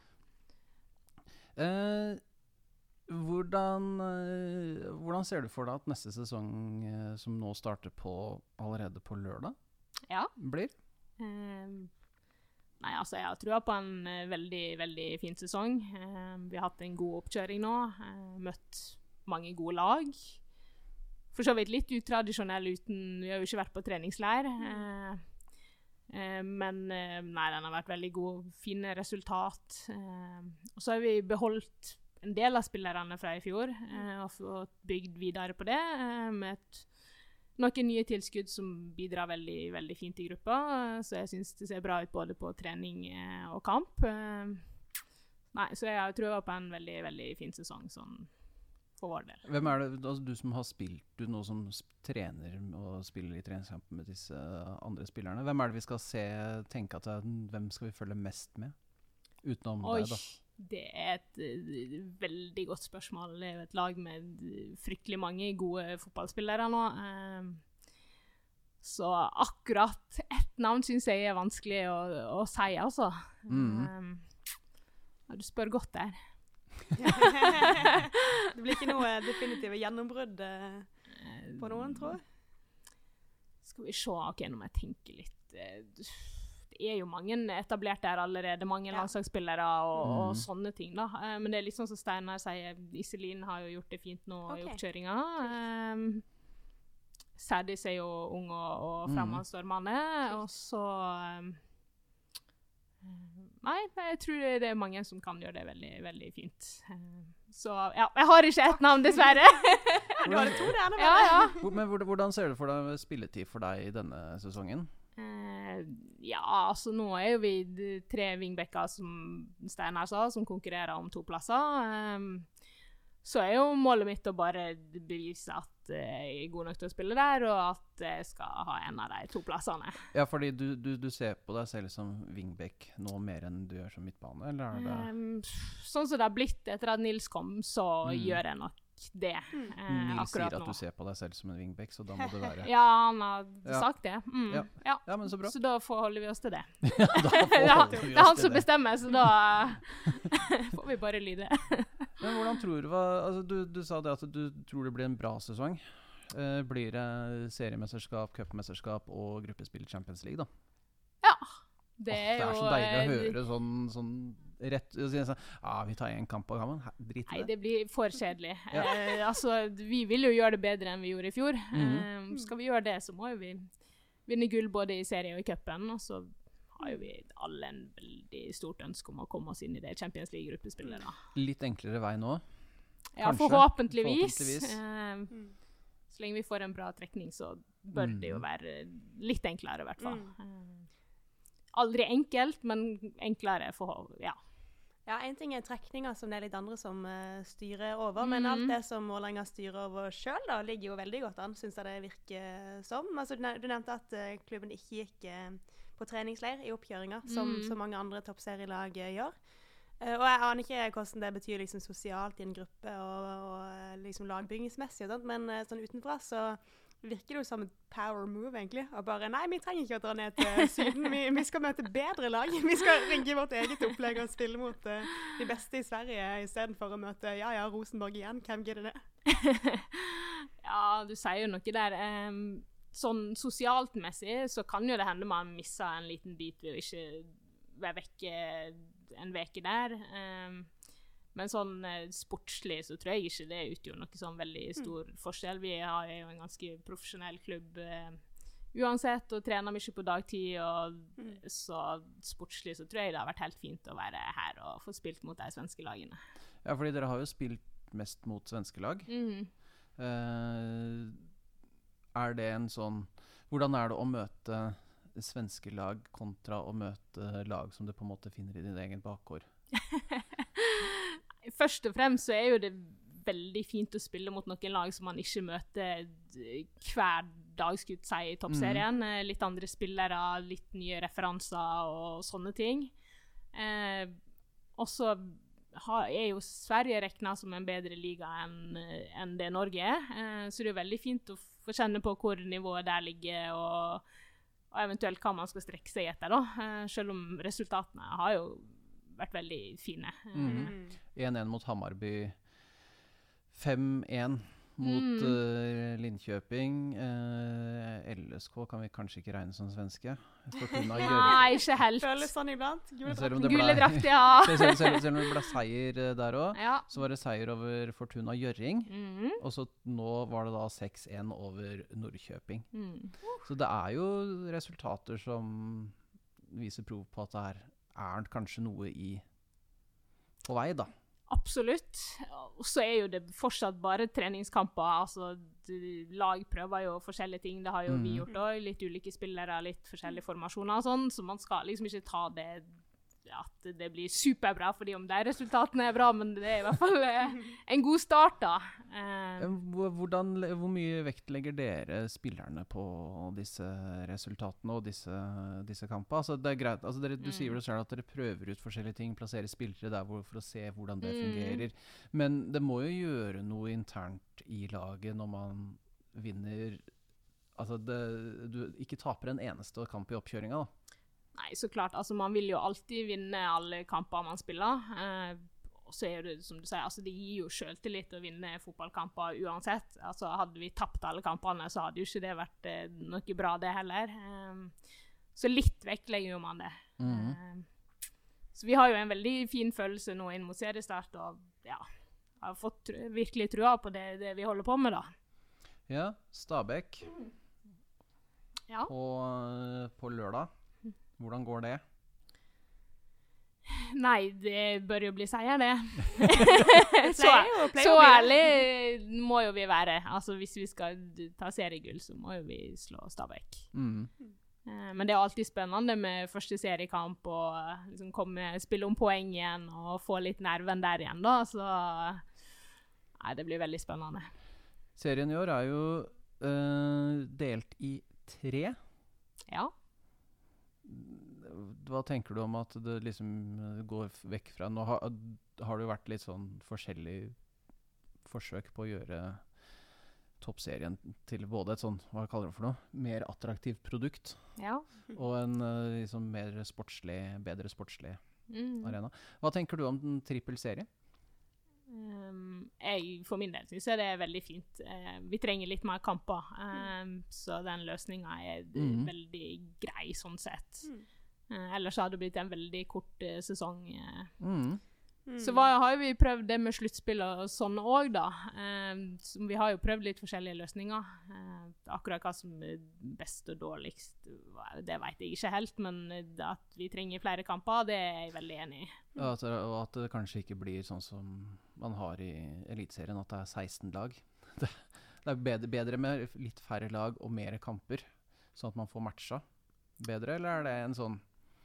Eh, hvordan, eh, hvordan ser du for deg at neste sesong, eh, som nå starter på, allerede på lørdag, ja. blir? Um, nei, altså jeg har trua på en eh, veldig, veldig fin sesong. Um, vi har hatt en god oppkjøring nå, eh, møtt mange gode lag. For så vidt litt utradisjonell uten, vi har jo ikke vært på treningsleir. eh, eh, men eh, nei, den har vært veldig god, fine resultat. Eh, og så har vi beholdt en del av spillerne fra i fjor, eh, og fått bygd videre på det, eh, med et noen nye tilskudd som bidrar veldig, veldig fint i gruppa, så jeg synes det ser bra ut både på trening eh, og kamp. Eh, nei, så jeg tror på en veldig, veldig fin sesong sånn for vår del. Hvem er det, altså du som har spilt, du nå som trener og spiller i treningskamp med disse andre spillerne, hvem er det vi skal se, tenke at det, hvem skal vi følge mest med? Utenom Oi, deg da. Det er et uh, veldig godt spørsmål. Det er jo et lag med fryktelig mange gode fotballspillere nå. Um, så akkurat ett navn synes jeg er vanskelig å, å si, altså. Mm. Um, ja, du spør godt der. Det blir ikke noe definitive gjennombrudd uh, på noen, tror jeg. Skal vi se, ok, nå må jeg tenke litt. Uh, Det er jo mange etablert der allerede, mange Ja. landslagsspillere og, Mm. og sånne ting da. Eh, men det er litt sånn som Steinar sier, Iselin har jo gjort det fint nå i Ok. oppkjøringa. Um, Sædis er jo ung og, og Mm. fremadstormende, og så um, Nei, jeg tror det er mange som kan gjøre det veldig, veldig fint. Um, så ja, jeg har ikke ett navn, dessverre. Du har det to der, ja, ja. Hvor- Men hvordan, hvordan ser det for deg spilletid for deg i denne sesongen? Eh, ja, altså nå er jo vi de tre vingbekker som Steinar sa, som konkurrerer om to plasser. Um, så er jo målet mitt å bare bevise at jeg er god nok til å spille der, og at jeg skal ha en av de to plassene. Ja, fordi du, du, du ser på deg selv som wingback nå mer enn du gjør som midtbane, eller er det... Um, sånn som det har blitt etter at Nils kom, så Mm. gjør jeg nok det eh, Nils sier akkurat at nå. du ser på deg selv som en wingback, så da må det være... Ja, han har Ja. sagt det. Mm, Ja. ja. Ja, men så bra. Så da forholder vi oss til det. Ja, da Ja, forholder det vi er oss han til som det. bestemmer, så da får vi bare lyde. Men hvordan tror du, hva, altså du, du sa det at du tror det blir en bra sesong. Eh, blir det seriemesterskap, cupmesterskap og gruppespill i Champions League da? Ja, det Åh, er det er jo... så deilig å eh, høre sånn, sånn rett, å si sånn, ah, vi tar en kamp av gangen, drit Nei, i det. det blir for kjedelig. Ja. Eh, altså, vi vil jo gjøre det bedre enn vi gjorde i fjor. Mhm. eh, skal vi gjøre det, så må jo vi vinne gull både i serie og i cupen, og så har jo vi alle en veldig stort ønske om å komme oss inn i det Champions League-gruppespillet da. Litt enklere vei nå. Ja, Kanskje. forhåpentligvis. Forhåpentligvis. Eh, Mm. så lenge vi får en bra trekning, så bør Mm. det jo være litt enklere i hvert fall. Mm. Eh, aldri enkelt, men enklere for, ja. Ja, en ting er trekninger som det er litt andre som uh, styrer over, men Mhm. alt det som Vålerenga styrer over selv da, ligger jo veldig godt an, synes jeg det virker som. Altså, du, nev- du nevnte at uh, klubben ikke gikk uh, på treningsleir i oppkjøringa, som Mhm. så mange andre toppserielag uh, gjør. Uh, og jeg aner ikke hvordan det betyr liksom, sosialt i en gruppe og, og uh, liksom, lagbyggingsmessig, og sånt, men uh, sånn utenfra så virker det jo som et power move, egentlig. Og bare, nei, vi trenger ikke å dra ned til Syden. Vi, vi skal møte bedre lag. Vi skal ringe vårt eget opplegg og spille mot uh, de beste i Sverige, i stedet for å møte, ja, ja, Rosenborg igjen. Hvem gidder det? Ja, du sier jo noe der. Um, sånn sosialt messig så kan jo det hende man misser en liten bit ved å ikke være vekke en veke der. Um, men sånn eh, sportslig så tror jeg ikke det utgjør noe sånn veldig stor forskjell. Vi har jo en ganske profesjonell klubb eh, uansett, og trener mye på dagtid, og Mm. så sportslig så tror jeg det har vært helt fint å være her og få spilt mot de svenske lagene. Ja, fordi dere har jo spilt mest mot svenske lag. Mhm. Eh, er det en sånn, hvordan er det å møte svenske lag kontra å møte lag som du på en måte finner i din egen bakgård? Først og fremst så er jo det veldig fint å spille mot noen lag som man ikke møter d- hver dag, skulle jeg si, i toppserien. Eh, Litt andre spillere, litt nye referanser og sånne ting. Eh, og så har, er jo Sverige regnet som en bedre liga enn eh, enn det Norge er. Eh, så det er jo veldig fint å få kjenne på hvor nivået der ligger, og, og eventuelt hva man skal strekke seg etter da. Eh, selv om resultatene har jo vært veldig fine. Eh, Mhm. én én mot Hammarby, fem én mot Mm. eh, Linköping. Eh, L S K kan vi kanskje ikke regne som svenske. Fortuna Gjøvik. Nei, ikke helt. Føles sånn iblant. Gule Selv om drakter. det ble- Gule drakt, ja. Selv, selv, selv, selv om det ble seier eh, der òg, ja. så var det seier over Fortuna Gjøring. Mhm. Og så nå var det da seks én over Nordkjøping. Mm. Så det er jo resultater som viser prov på at det er, er kanskje noe i på vei, da. absolutt. Og så er jo det fortsatt bare treningskamper. Altså, du- lag prøver jo forskjellige ting. Det har jo vi Mm. gjort også. Litt ulike spillere, litt forskjellige formasjoner og sånn. Så man skal liksom ikke ta det at det blir superbra fordi om de resultatene er bra, men det er i hvert fall eh, en god start da. Eh, Eh, hvor- Hvordan, hvor mye vekt legger dere spillerne på disse resultatene og disse, disse kampene? Altså, det er greit, altså dere, du Mm. sier jo selv at dere prøver ut forskjellige ting, plasserer spillere der hvor, for å se hvordan det Mm. fungerer. Men det må jo gjøre noe internt i laget når man vinner. Altså, det, du ikke taper en eneste kamp i oppkjøringa, da. Nei, så klart. Altså, man vil jo alltid vinne alle kamper man spiller. Eh, og så er det, som du sier, altså, det gir jo selvtillit å vinne fotballkamper uansett. Altså, hadde vi tapt alle kampene, så hadde jo ikke det vært eh, noe bra det heller. Eh, så litt vektlegger jo man det. Mhm. Eh, så vi har jo en veldig fin følelse nå inn mot seriestart, og ja, har fått tr- virkelig trua på det, det vi holder på med da. Ja, Stabæk Ja. på, på lørdag. Hvordan går det? Nei, det bør jo bli seier, det. så, pleier jo- pleier så å bli det. ærlig må jo vi være. Altså, hvis vi skal d- ta seriegull, så må jo vi slå Stabæk. Mm. Eh, men det er alltid spennende med første seriekamp og eh, liksom komme, spille om poeng igjen og få litt nerven der igjen, da. Så nei, det blir veldig spennende. Serien i år er jo eh, delt i tre. Ja. Hva tenker du om at det liksom eh, går f- vekk fra Nå har, har det jo vært litt sånn forskjellig forsøk på å gjøre toppserien til både et sånn, hva kaller du det for noe, mer attraktivt produkt Ja. og en eh, liksom mer sportslig, bedre sportslig Mm. arena. Hva tenker du om den trippel serie? Um, jeg, for min del synes jeg det er veldig fint. Eh, vi trenger litt mer kamper, um, så den løsningen er d- Mhm. veldig grei sånn sett. Mm. Eh, ellers hadde det blitt en veldig kort eh, sesong. eh. Mm. Mm. Så hva, har jo vi prøvd det med sluttspill og sånn også da. Um, så vi har jo prøvd litt forskjellige løsninger. Eh, akkurat hva som er best og dårligst, hva- det vet jeg ikke helt, men eh, at vi trenger flere kamper, det er jeg veldig enig i. Ja, at, det- og at det kanskje ikke blir sånn som man har i Eliteserien, at det er seksten lag. Det, det er bedre, bedre med litt færre lag og mer kamper, sånn at man får matcha bedre, eller er det en sånn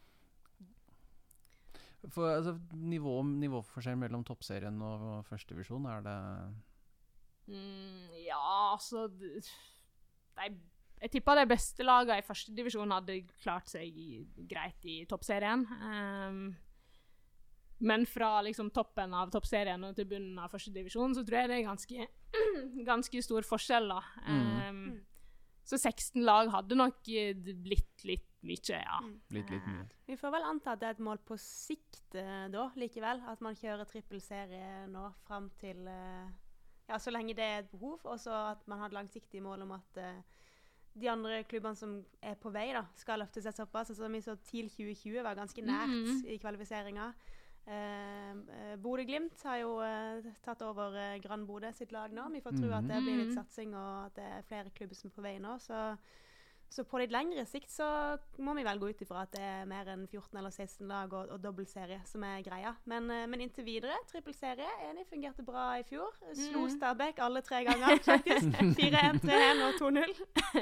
For altså, nivå, nivåforskjell mellom toppserien og førstedivisjon, er det Mm, ja, altså d- de, Jeg tipper de beste lagene i første divisjon hadde klart seg i- greit i toppserien. Um, men fra liksom toppen av toppserien og til bunnen av første divisjon, så tror jeg det er ganske, ganske stor forskjell, da. Um, så seksten lag hadde nok eh, blitt litt mye, ja. blitt litt mye? Vi får vel anta at det er et mål på sikt eh, da, likevel. At man kjører trippelserie nå fram til eh, ja, så lenge det er et behov. Og så at man har et langsiktig mål om at eh, de andre klubbene som er på vei, da, skal løfte seg såpass. Altså, vi så TIL tjue tjue var ganske nært Mhm. i kvalifiseringa. Eh, eh, Bodø-Glimt har jo eh, tatt over eh, Gran Bodø sitt lag nå. Vi får tro at det blir litt Mhm. satsing, og at det er flere klubber som er på vei nå. Så Så på litt lengre sikt så må vi vel gå ut ifra at det er mer enn fjorten eller seksten lag og, og dobbeltserie som er greia. Men, eh, men inntil videre, trippelserie, enig, fungerte bra i fjor. Slo Mm. Stabæk alle tre ganger, faktisk. fire en, tre en og to null.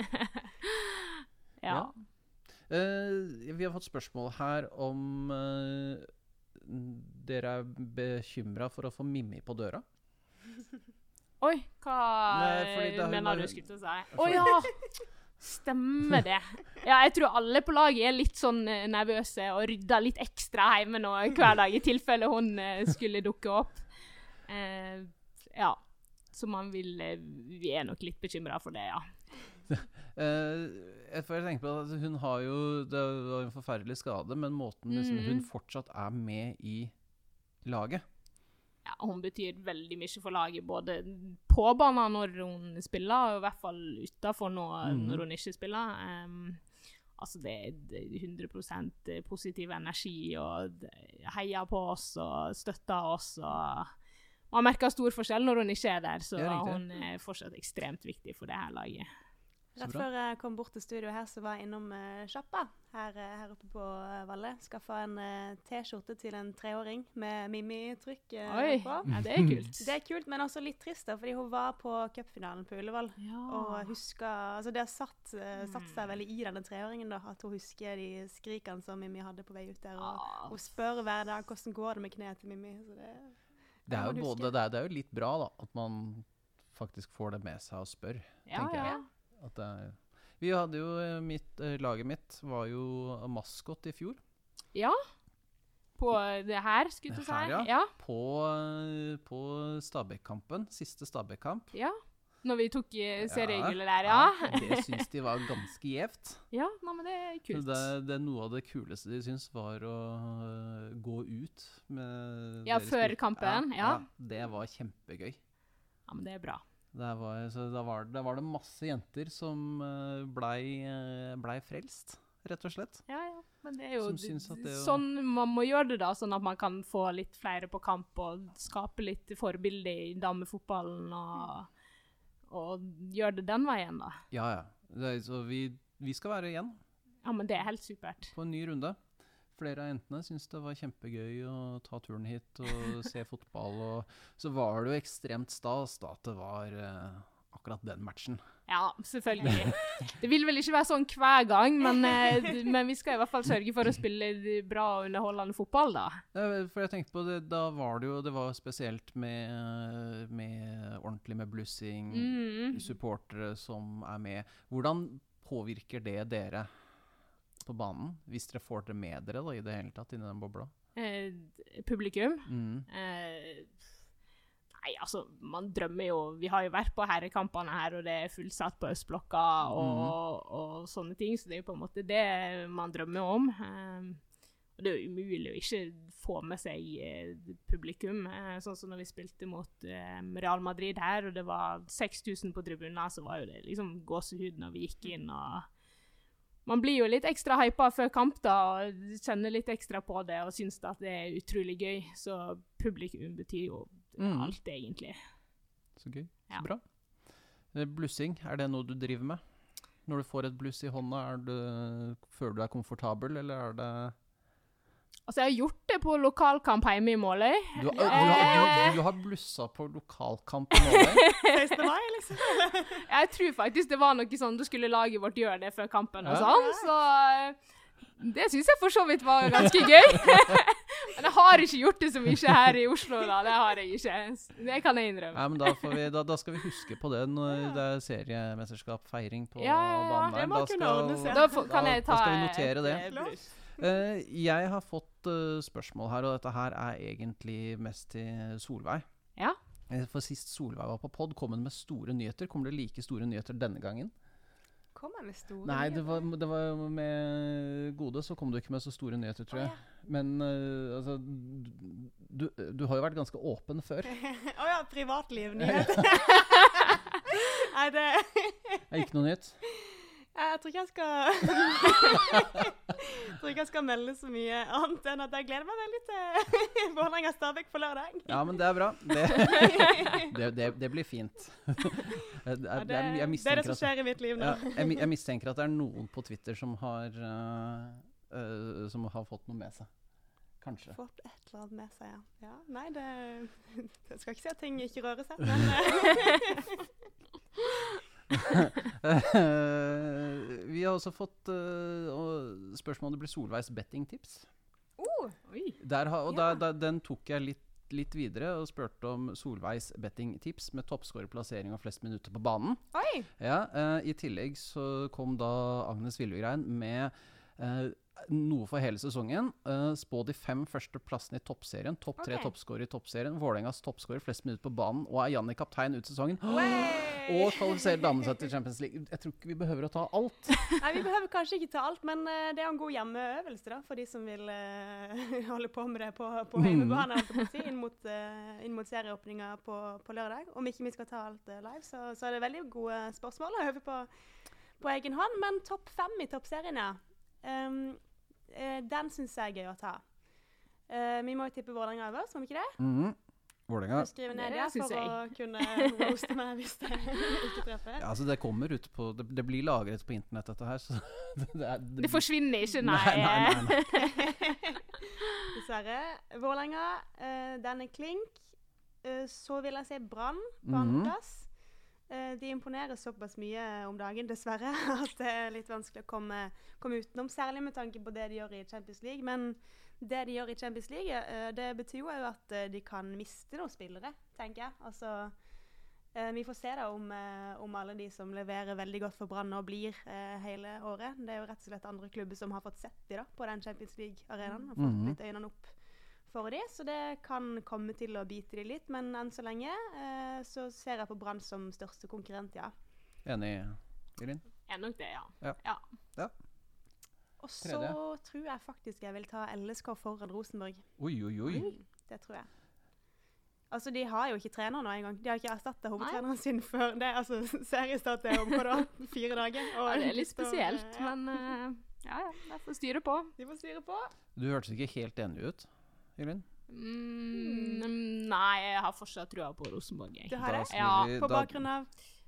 ja. Ja. Eh, vi har fått spørsmål her om eh, dere er bekymra for å få Mimmi på døra. Oi, hva Nei, fordi da hun mener var- du skulle til å si? Å ja! Stemmer det. Ja, jeg tror alle på laget er litt sånn eh, nervøse og rydder litt ekstra hjemme nå hver dag, i tilfelle hun eh, skulle dukke opp. Eh, ja, så man vil eh, Vi er nok litt bekymra for det, ja. Eh, jeg får tenke på at hun har jo Det var en forferdelig skade, men måten liksom, Mm. hun fortsatt er med i laget. Ja, hun betyr veldig mye for laget, både på banen når hun spiller, og i hvert fall utenfor nå Mhm. når hun ikke spiller. Um, altså det er det er hundre prosent positiv energi, og det- heier på oss og støtter oss. Og man merker stor forskjell når hun ikke er der, så Ja, riktig. hun er fortsatt ekstremt viktig for det her laget. Så Rett bra. før jeg kom bort til studio her, så var jeg innom uh, Sjappa her, uh, her oppe på uh, Valle. Skaffa en uh, T-skjorte til en treåring med Mimmi-trykk uh, Oi, på. ja, det er kult. Det er kult, men også litt trist, da, fordi hun var på cupfinalen på Ullevål. Ja. Og huska, altså det har satt, uh, satt seg veldig i denne treåringen, da, at hun husker de skrikene som Mimmi hadde på vei ut der. Og Ah. hun spør hver dag hvordan går det med kneet til Mimmi. Så det, Det er, må jo du både, huske. det, er, det er jo litt bra da, at man faktisk får det med seg og spør, Ja, tenker ja. jeg. At det er, vi hadde jo, eh, mitt, eh, laget mitt var jo maskot i fjor. Ja. På det her, skulle du si. Her, ja. Ja. På, eh, på Stabæk-kampen, siste Stabæk-kamp. Ja. Når vi tok eh, seriegullet der, Ja, ja. det syns de var ganske gjevt. Ja, nei, men det er Så kult. Det, det er noe av det kuleste de syns var å øh, gå ut med Ja, deres før spil- kampen, ja. Det var kjempegøy. Ja, men det er bra. Der var, så da, var, da var det masse jenter som øh, blei, øh, blei frelst, rett og slett. Ja, ja. Men det er jo Som syns at det å- sånn man må gjøre det da, sånn at man kan få litt flere på kamp og skape litt forbilde i damefotballen og, og gjøre det den veien da. Ja, ja. Det, er- så vi, vi skal være igjen Ja, men det er helt supert. på en ny runde. Flere av jentene syntes det var kjempegøy å ta turen hit og se fotball. Og så var det jo ekstremt stas da at det var øh, akkurat den matchen. Ja, selvfølgelig. Det vil vel ikke være sånn hver gang, men, eh, men vi skal i hvert fall sørge for å spille bra og underholdende fotball da. Ja, for jeg tenkte på det, da var det jo, det var spesielt med, med ordentlig med blussing, Mm. supportere som er med. Hvordan påvirker det dere på banen, hvis dere får det med dere da, i det hele tatt, inni den bobla? Eh, publikum. Mm. Eh, nei, altså, man drømmer jo. Vi har jo vært på herrekampene her, og det er fullsatt på Østblokka og, og sånne ting, så det er jo på en måte det man drømmer om. Eh, og det er jo umulig å ikke få med seg eh, publikum. Eh, sånn som når vi spilte mot eh, Real Madrid her, og det var seks tusen på tribunen, så var jo det liksom gåsehud når vi gikk inn, og man blir jo litt ekstra hypa før kamp da, og kjenner litt ekstra på det, og synes at det er utrolig gøy. Så publikum betyr jo Mm. alt egentlig. Så gøy, Ja. så bra. Eh, Blussing, er det noe du driver med? Når du får et bluss i hånda, er du, føler du deg komfortabel, eller er det... Altså, jeg har gjort det på lokalkamp hjemme i Måløy. Du, har- du, har, du, du har blussa på lokalkamp i Norge? sekstende mai, liksom. Jeg tror faktisk det var noe sånn, du skulle lage vårt gjøre det før kampen og Ja. sånn, så eh, det synes jeg for så vidt var ganske gøy. Men jeg har ikke gjort det så mye her i Oslo da, det har jeg ikke. Det kan jeg innrømme. Nei, men da, får vi, da, da skal vi huske på det når det er seriemesterskap-feiring på Ja, ja, ja. banen. Det må Da kunne skal- ordnes, ja. Da får- kan jeg ta Da skal vi notere det. et, eh, bluss. Eh, jeg har fått eh, spørsmål her, og dette her er egentlig mest til Solveig. Ja. Eh, For sist Solveig var på podd, kom hun med store nyheter. Kommer det like store nyheter denne gangen? Kom jeg med store Nei, det var, nyheter? det var med Gode, så kom du ikke med så store nyheter, tror Å, jeg. Men eh, altså, du, du har jo vært ganske åpen før. Å ja, privatliv, nyheter. Nei, det... Det er ikke noe nytt. Jeg tror ikke jeg skal Jeg tror ikke jeg skal melde så mye annet enn at jeg gleder meg veldig til Vålerenga Stabæk på lørdag. Ja, men det er bra. Det, det, det, det blir fint. Jeg, Ja, jeg, det, jeg, jeg, det er det mistenker som at, skjer i mitt liv nå. ja, jeg, mi- jeg mistenker at det er noen på Twitter som har, eh, eh, som har fått noe med seg. Kanskje. Fått et eller annet med seg, ja. Ja, nei, det Jeg skal ikke si at ting ikke rører seg, men eh, Vi har også fått eh, og spørsmål om det blir Solveigs bettingtips. oh, Oi. Der har, og Ja. da, da, den tok jeg litt, litt videre og spurte om Solveigs bettingtips med toppskårerplassering og flest minutter på banen. Oi! Ja, eh, I tillegg så kom da Agnes Vilvegrein med eh, noe for hele sesongen. Uh, spå de fem første plassene i toppserien. Topp tre Ok. toppskårer i toppserien. Vålerengas toppskårer flest minutter på banen. Og er Janni kaptein ut sesongen. Wey! Og kvalifiserer damene seg til Champions League. Jeg tror ikke vi behøver å ta alt. Nei, vi behøver kanskje ikke ta alt, men eh, det er en god hjemmeøvelse da, for de som vil eh, holde på med det på, på hjemmebane, holdt jeg på å si, inn mot, uh, inn mot serieåpninga på, på lørdag. Om ikke vi skal ta alt eh, live, så, så er det veldig gode spørsmål å øve på, på egen hånd. Men topp fem i toppserien, ja. Um, eh, den synes jeg er gøy å ta. Eh, vi må jo tippe Vålerenga øverst, må vi ikke det? Mhm. Vålerenga. Du skriver ned Det ja, synes for å kunne roaste meg hvis det ikke treffer. Ja, altså det kommer ut på Det, det blir lagret på internett, dette her. Så det, er, Det forsvinner ikke, nei. Nei, nei, nei, nei. Dessverre. Vålerenga, uh, den er klink. Uh, så vil jeg si Brann på Mhm. andreplass. Uh, de imponerer såpass mye om dagen, dessverre, at det er litt vanskelig å komme, komme utenom. Særlig med tanke på det de gjør i Champions League. Men det de gjør i Champions League, uh, det betyr jo at uh, de kan miste noen spillere, tenker jeg. Altså, uh, vi får se da om, uh, om alle de som leverer veldig godt for Brann og blir uh, hele året. Det er jo rett og slett andre klubber som har fått sett de da, på den Champions League-arenaen og fått Mhm. litt øynene opp for de, så det kan komme til å bite de litt, men enn så lenge uh, så ser jeg på Brann som største konkurrent, ja. Enig, Elin? Er nok det, ja. Ja. ja. Ja. Og så Tredje. tror jeg faktisk jeg vil ta L S K foran Rosenborg. Oi, oi, oi. Mm, det tror jeg. Altså, de har jo ikke trener nå engang. De har ikke erstattet hovedtreneren sin før det. Altså, seriestart er om hva da? Fire dager. Og ja, det er de litt står, spesielt, ja. men uh, ja, ja, jeg får styre på. De får styre på. Du hørtes ikke helt enig ut, Elin? Mm, nei, jeg har fortsatt trua på Rosenborg, jeg. Du har det? skriver Ja, vi- På da- bakgrunn av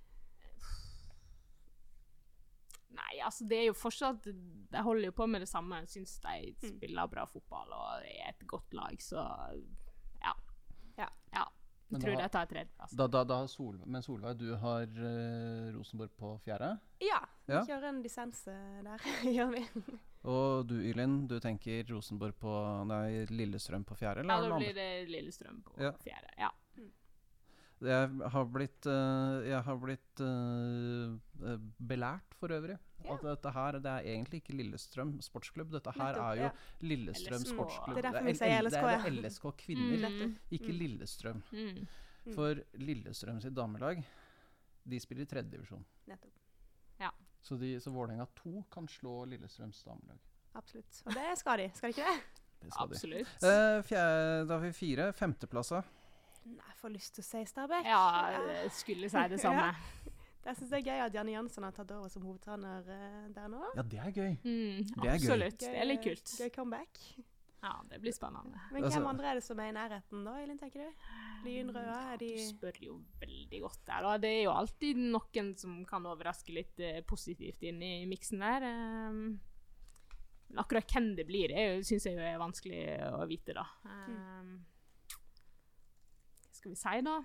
Nei, altså det er jo fortsatt De holder jo på med det samme. Jeg syns de Mm. spiller bra fotball og er et godt lag, så ja. Ja. ja. Men Jeg tror da- de tar tredjeplass. Da, da, da har Sol, men Solveig, du har eh, Rosenborg på fjerde. Ja, vi Ja. kjører en dissens eh, der, gjør vi. Og du, Elin, du tenker Rosenborg på Nei, Lillestrøm på fjerde? Eller Ja, er det da noe blir annet? det Lillestrøm på Ja. fjerde. Ja. Jeg har blitt, eh, jeg har blitt eh, eh, belært for øvrig. Ja. At dette her, det er egentlig ikke Lillestrøm sportsklubb. Dette her Nettopp, er jo ja. Lillestrøm L S K. sportsklubb. Det er derfor L- vi sier L- L S K, Det ja. er L S K kvinner, Mm. ikke Mm. Lillestrøm. Mm. Mm. For Lillestrøm sitt damelag, de spiller i tredje divisjon. Nettopp. Så, de, så Vålerenga to kan slå Lillestrøms damelag. Absolutt. Og det skal de, skal de ikke det? Det skal de. Absolutt. Eh, fjerde, da har vi fire. Femteplasser. Nei, jeg får lyst til å si Stabæk. Ja, jeg skulle si det samme. Ja. Jeg synes det er gøy at Janne Jansson har tatt over som hovedtrener eh, der nå. Ja, det er gøy. Mm, Det er gøy. absolutt. Det er litt kult. Gøy comeback. Ja, det blir spennende. Men Altså- hvem andre er det som er i nærheten da, Elin, tenker du? Lynrøde, er de... Du spør jo veldig godt der, da. Det er jo alltid noen som kan overraske litt eh, positivt inn i miksen der. Um, men akkurat hvem det blir, det syns jeg jo er vanskelig å vite, da. Um, hva skal vi si, da?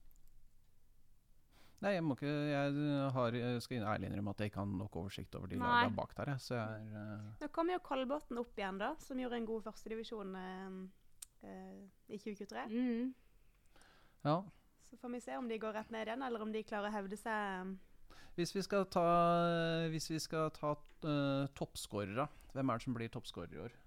Nei, jeg må ikke Jeg, har, jeg skal ærlig innrømme at jeg ikke har nok oversikt over de Nei. lagene bak der. Jeg, så jeg er eh, Nå kommer jo Kolbotn opp igjen da, som gjorde en god førstedivisjon eh, eh, i tjue tjuetre. Mm. Ja. Så får vi se om de går rett ned igjen, eller om de klarer å hevde seg. Hvis vi skal ta Hvis vi skal ta uh, toppskårere, hvem er det som blir toppskårer i år?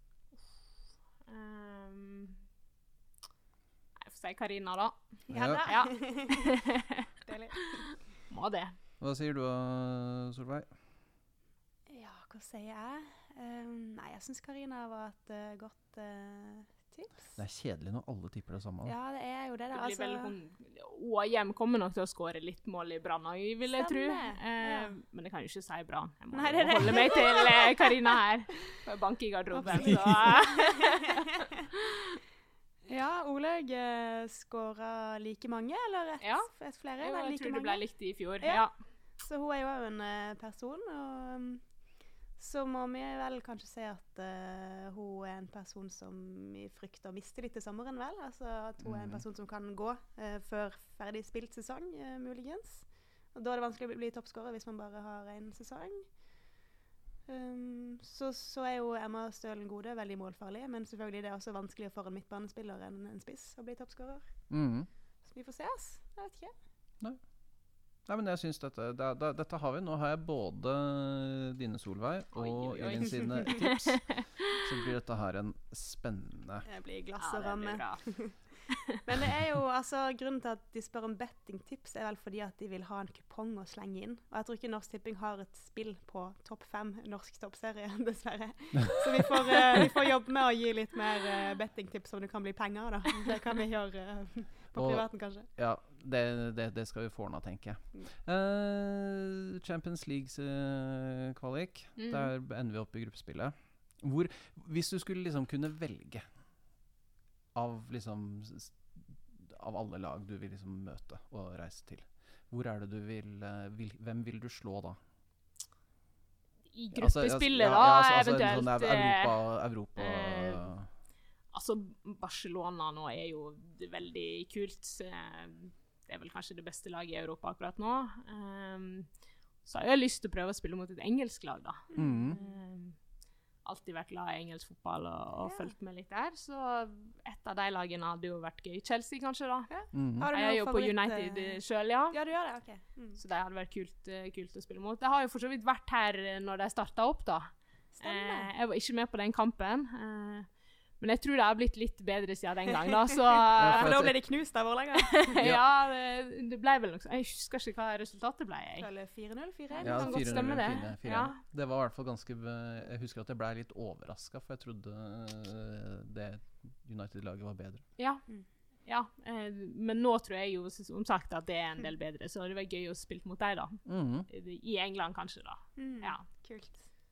Um, jeg får si Karina, da. Ja, da. Ja. Deilig. Må det. Hva sier du, uh, Solveig? Ja, hva sier jeg? Um, nei, jeg synes Karina var et uh, godt uh, tips. Det er kjedelig når alle tipper det samme. da. Ja, det er jo det Det da. blir vel Altså, hun Åhjem kommer nok til å skåre litt mål i Brann òg, vil jeg tro. Stemmer, Eh, ja. Men jeg kan jo ikke si Brann. Jeg må Nei, jo det er det. holde meg til eh, Karina her. Får banke i garderoben. Så. ja, Olaug uh, skåret like mange, eller et, Ja. et flere? Jo, Nei, jeg like tror det mange. ble likt i fjor. Ja. Ja. Så hun er jo også en uh, person, og um, så må vi vel kanskje si at uh, hun er en person som vi frykter å miste litt til sommeren, vel? Altså at hun er en Mhm. person som kan gå uh, før ferdig spilt sesong, uh, muligens. Og da er det vanskelig å bli, bli toppskårer hvis man bare har en sesong. Um, så, så er jo Emma Stølen Gode veldig målfarlig, men selvfølgelig det er også vanskeligere for en midtbanespiller enn en spiss å bli toppskårer. Mhm. Så vi får se, ass. Jeg vet ikke. Nei, men jeg synes dette, da, da, dette har vi. Nå har jeg både dine Solveig og Oi, oi, oi. Elin sine tips. Så blir dette her en spennende Det blir glass Ja, og det ramme. blir bra. Men det er jo, altså, grunnen til at de spør om bettingtips er vel fordi at de vil ha en kupong å slenge inn. Og jeg tror ikke Norsk Tipping har et spill på topp fem norsk toppserie, dessverre. Så vi får, eh, vi får jobbe med å gi litt mer uh, bettingtips om det kan bli penger, da. Det kan vi gjøre eh, på Og- privaten, kanskje. Ja, det, det, det skal vi få ordna, tenker jeg. Mm. Eh, Champions Leagues eh, kvalik. Mm. Der ender vi opp i gruppespillet. Hvor, hvis du skulle liksom kunne velge av liksom s- av alle lag du vil liksom møte og reise til? Hvor er det du vil, uh, vil Hvem vil du slå da? I gruppespillet, altså, ja, da, ja, altså, eventuelt. Sånn Europa, Europa eh, altså, Barcelona nå er jo veldig kult. Det er vel kanskje det beste laget i Europa akkurat nå. Um, så har jeg lyst til å prøve å spille mot et engelsk lag, da. Mm. Um, alltid vært glad i engelsk fotball og, og Ja. fulgt med litt der. Så et av de lagene hadde jo vært gøy. Chelsea, kanskje, da. Mm. Har du Jeg er noen jo på favoritt, United eh, sjøl, ja. Ja, du gjør det, ok. Mm. Så det hadde vært kult, eh, kult å spille mot. Jeg har jo for så vidt vært her eh, når de starta opp, da. Stemmer. Eh, jeg var ikke med på den kampen. Eh, men jeg tror det har blitt litt bedre siden den gang, da. Så Ja, For for da at- ble de knust av Vårlerenga. ja, det, det ble vel noe sånn. Jeg husker ikke hva resultatet ble. Jeg. Eller fire null, fire én. Ja, kan godt fire null, stemme det. fire- fire. Ja. Det var i hvert fall ganske Jeg husker at jeg ble litt overraska, for jeg trodde uh, det United-laget var bedre. Ja. Mm. ja eh, men nå tror jeg jo som sagt at det er en del bedre, så det var gøy å spille mot deg, da. Mhm. I England, kanskje, da. Mm. Ja. Kult.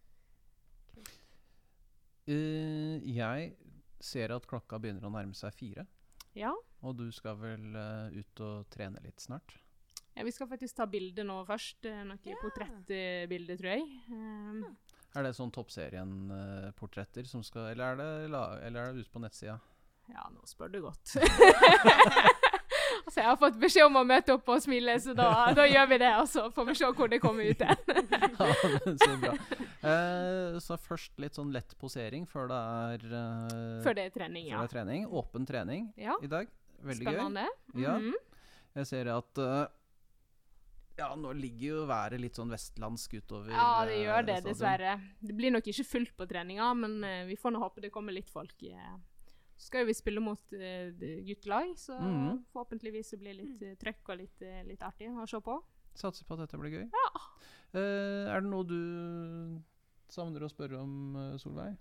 Eh, jeg ser at klokka begynner å nærme seg fire, Ja. og du skal vel eh, ut og trene litt snart? ja. Vi skal faktisk ta bilde nå først. eh, Noe Ja. portrettbilde, tror jeg. Um, Er det sånn toppserien-portretter som skal Eller er det, la, eller er det ute på nettsida? Ja, nå spør du godt. altså, jeg har fått beskjed om å møte opp og smile, så da, da gjør vi det, og så får vi se hvor det kommer ut hen. Ja, men så bra. Eh, så først litt sånn lett posering før det er eh, Før det er trening, før ja. det er trening. Åpen trening Ja, i dag. Veldig spennende. gøy. Ja. Mhm. Jeg ser at eh, ja, nå ligger jo været litt sånn vestlandsk utover. Ja, det eh, gjør det, stadion. dessverre. Det blir nok ikke fullt på treninga, men eh, vi får nå håpe det kommer litt folk. eh. Så skal jo vi spille mot uh, guttelag, så Mhm. forhåpentligvis så blir det litt uh, trøkk og litt, eh, litt artig å se på. Satser på at dette blir gøy. Ja. Eh, er det noe du savner å spørre om, eh, Solveig?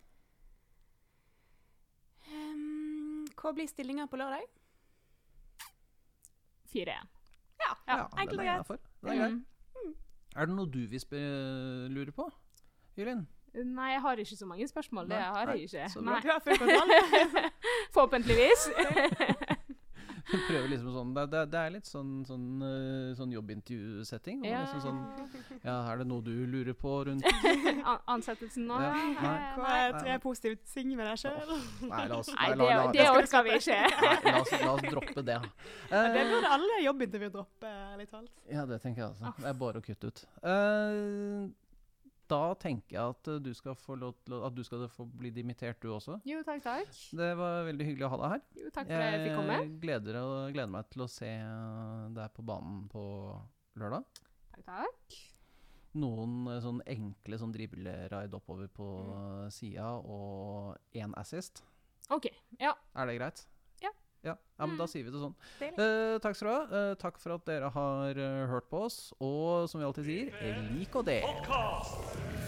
Um, hva blir stillinga på lørdag? fire én. Ja, Ja, enkelt den og er greit. innenfor. Den er grei. Mm. Er det noe du vil sp- lure på, Jylin? Nei, jeg har ikke så mange spørsmål. Det Nei, har nei, jeg ikke. så bra. Nei. Du har full kontroll. Forhåpentligvis. Prøver liksom sånn Det, det, det er litt sånn, sånn, eh, sånn jobbintervjusetting. og Ja. Liksom sånn, ja, er det noe du lurer på rundt An- Ansettelsen nå? Ja, nei. Hva er tre positive ting med deg sjøl? Nei, la oss, Nei, nei, det, la, la, det la, orker vi ikke. nei, la, oss, la oss droppe det. Ja, det Eh, burde alle jobbintervjuer droppe, ærlig talt. ja, det tenker jeg altså. Det er bare å kutte ut. Eh, da tenker jeg at eh, du skal få lov til å, at du skal få bli dimittert, du også. Jo, takk, takk. Det var veldig hyggelig å ha deg her. Jo, takk for at jeg fikk komme. Jeg gleder, og gleder meg til å se eh, deg på banen på lørdag. Takk, takk. Noen eh, sånn enkle sånn dribleraid oppover på mm. sida, og én assist. OK. Ja. Er det greit? Ja. Ja, ja men da Mm. sier vi det sånn. Deilig. Eh, takk skal du ha. Eh, takk for at dere har eh, hørt på oss. Og som vi alltid sier, lik og del. Podcast.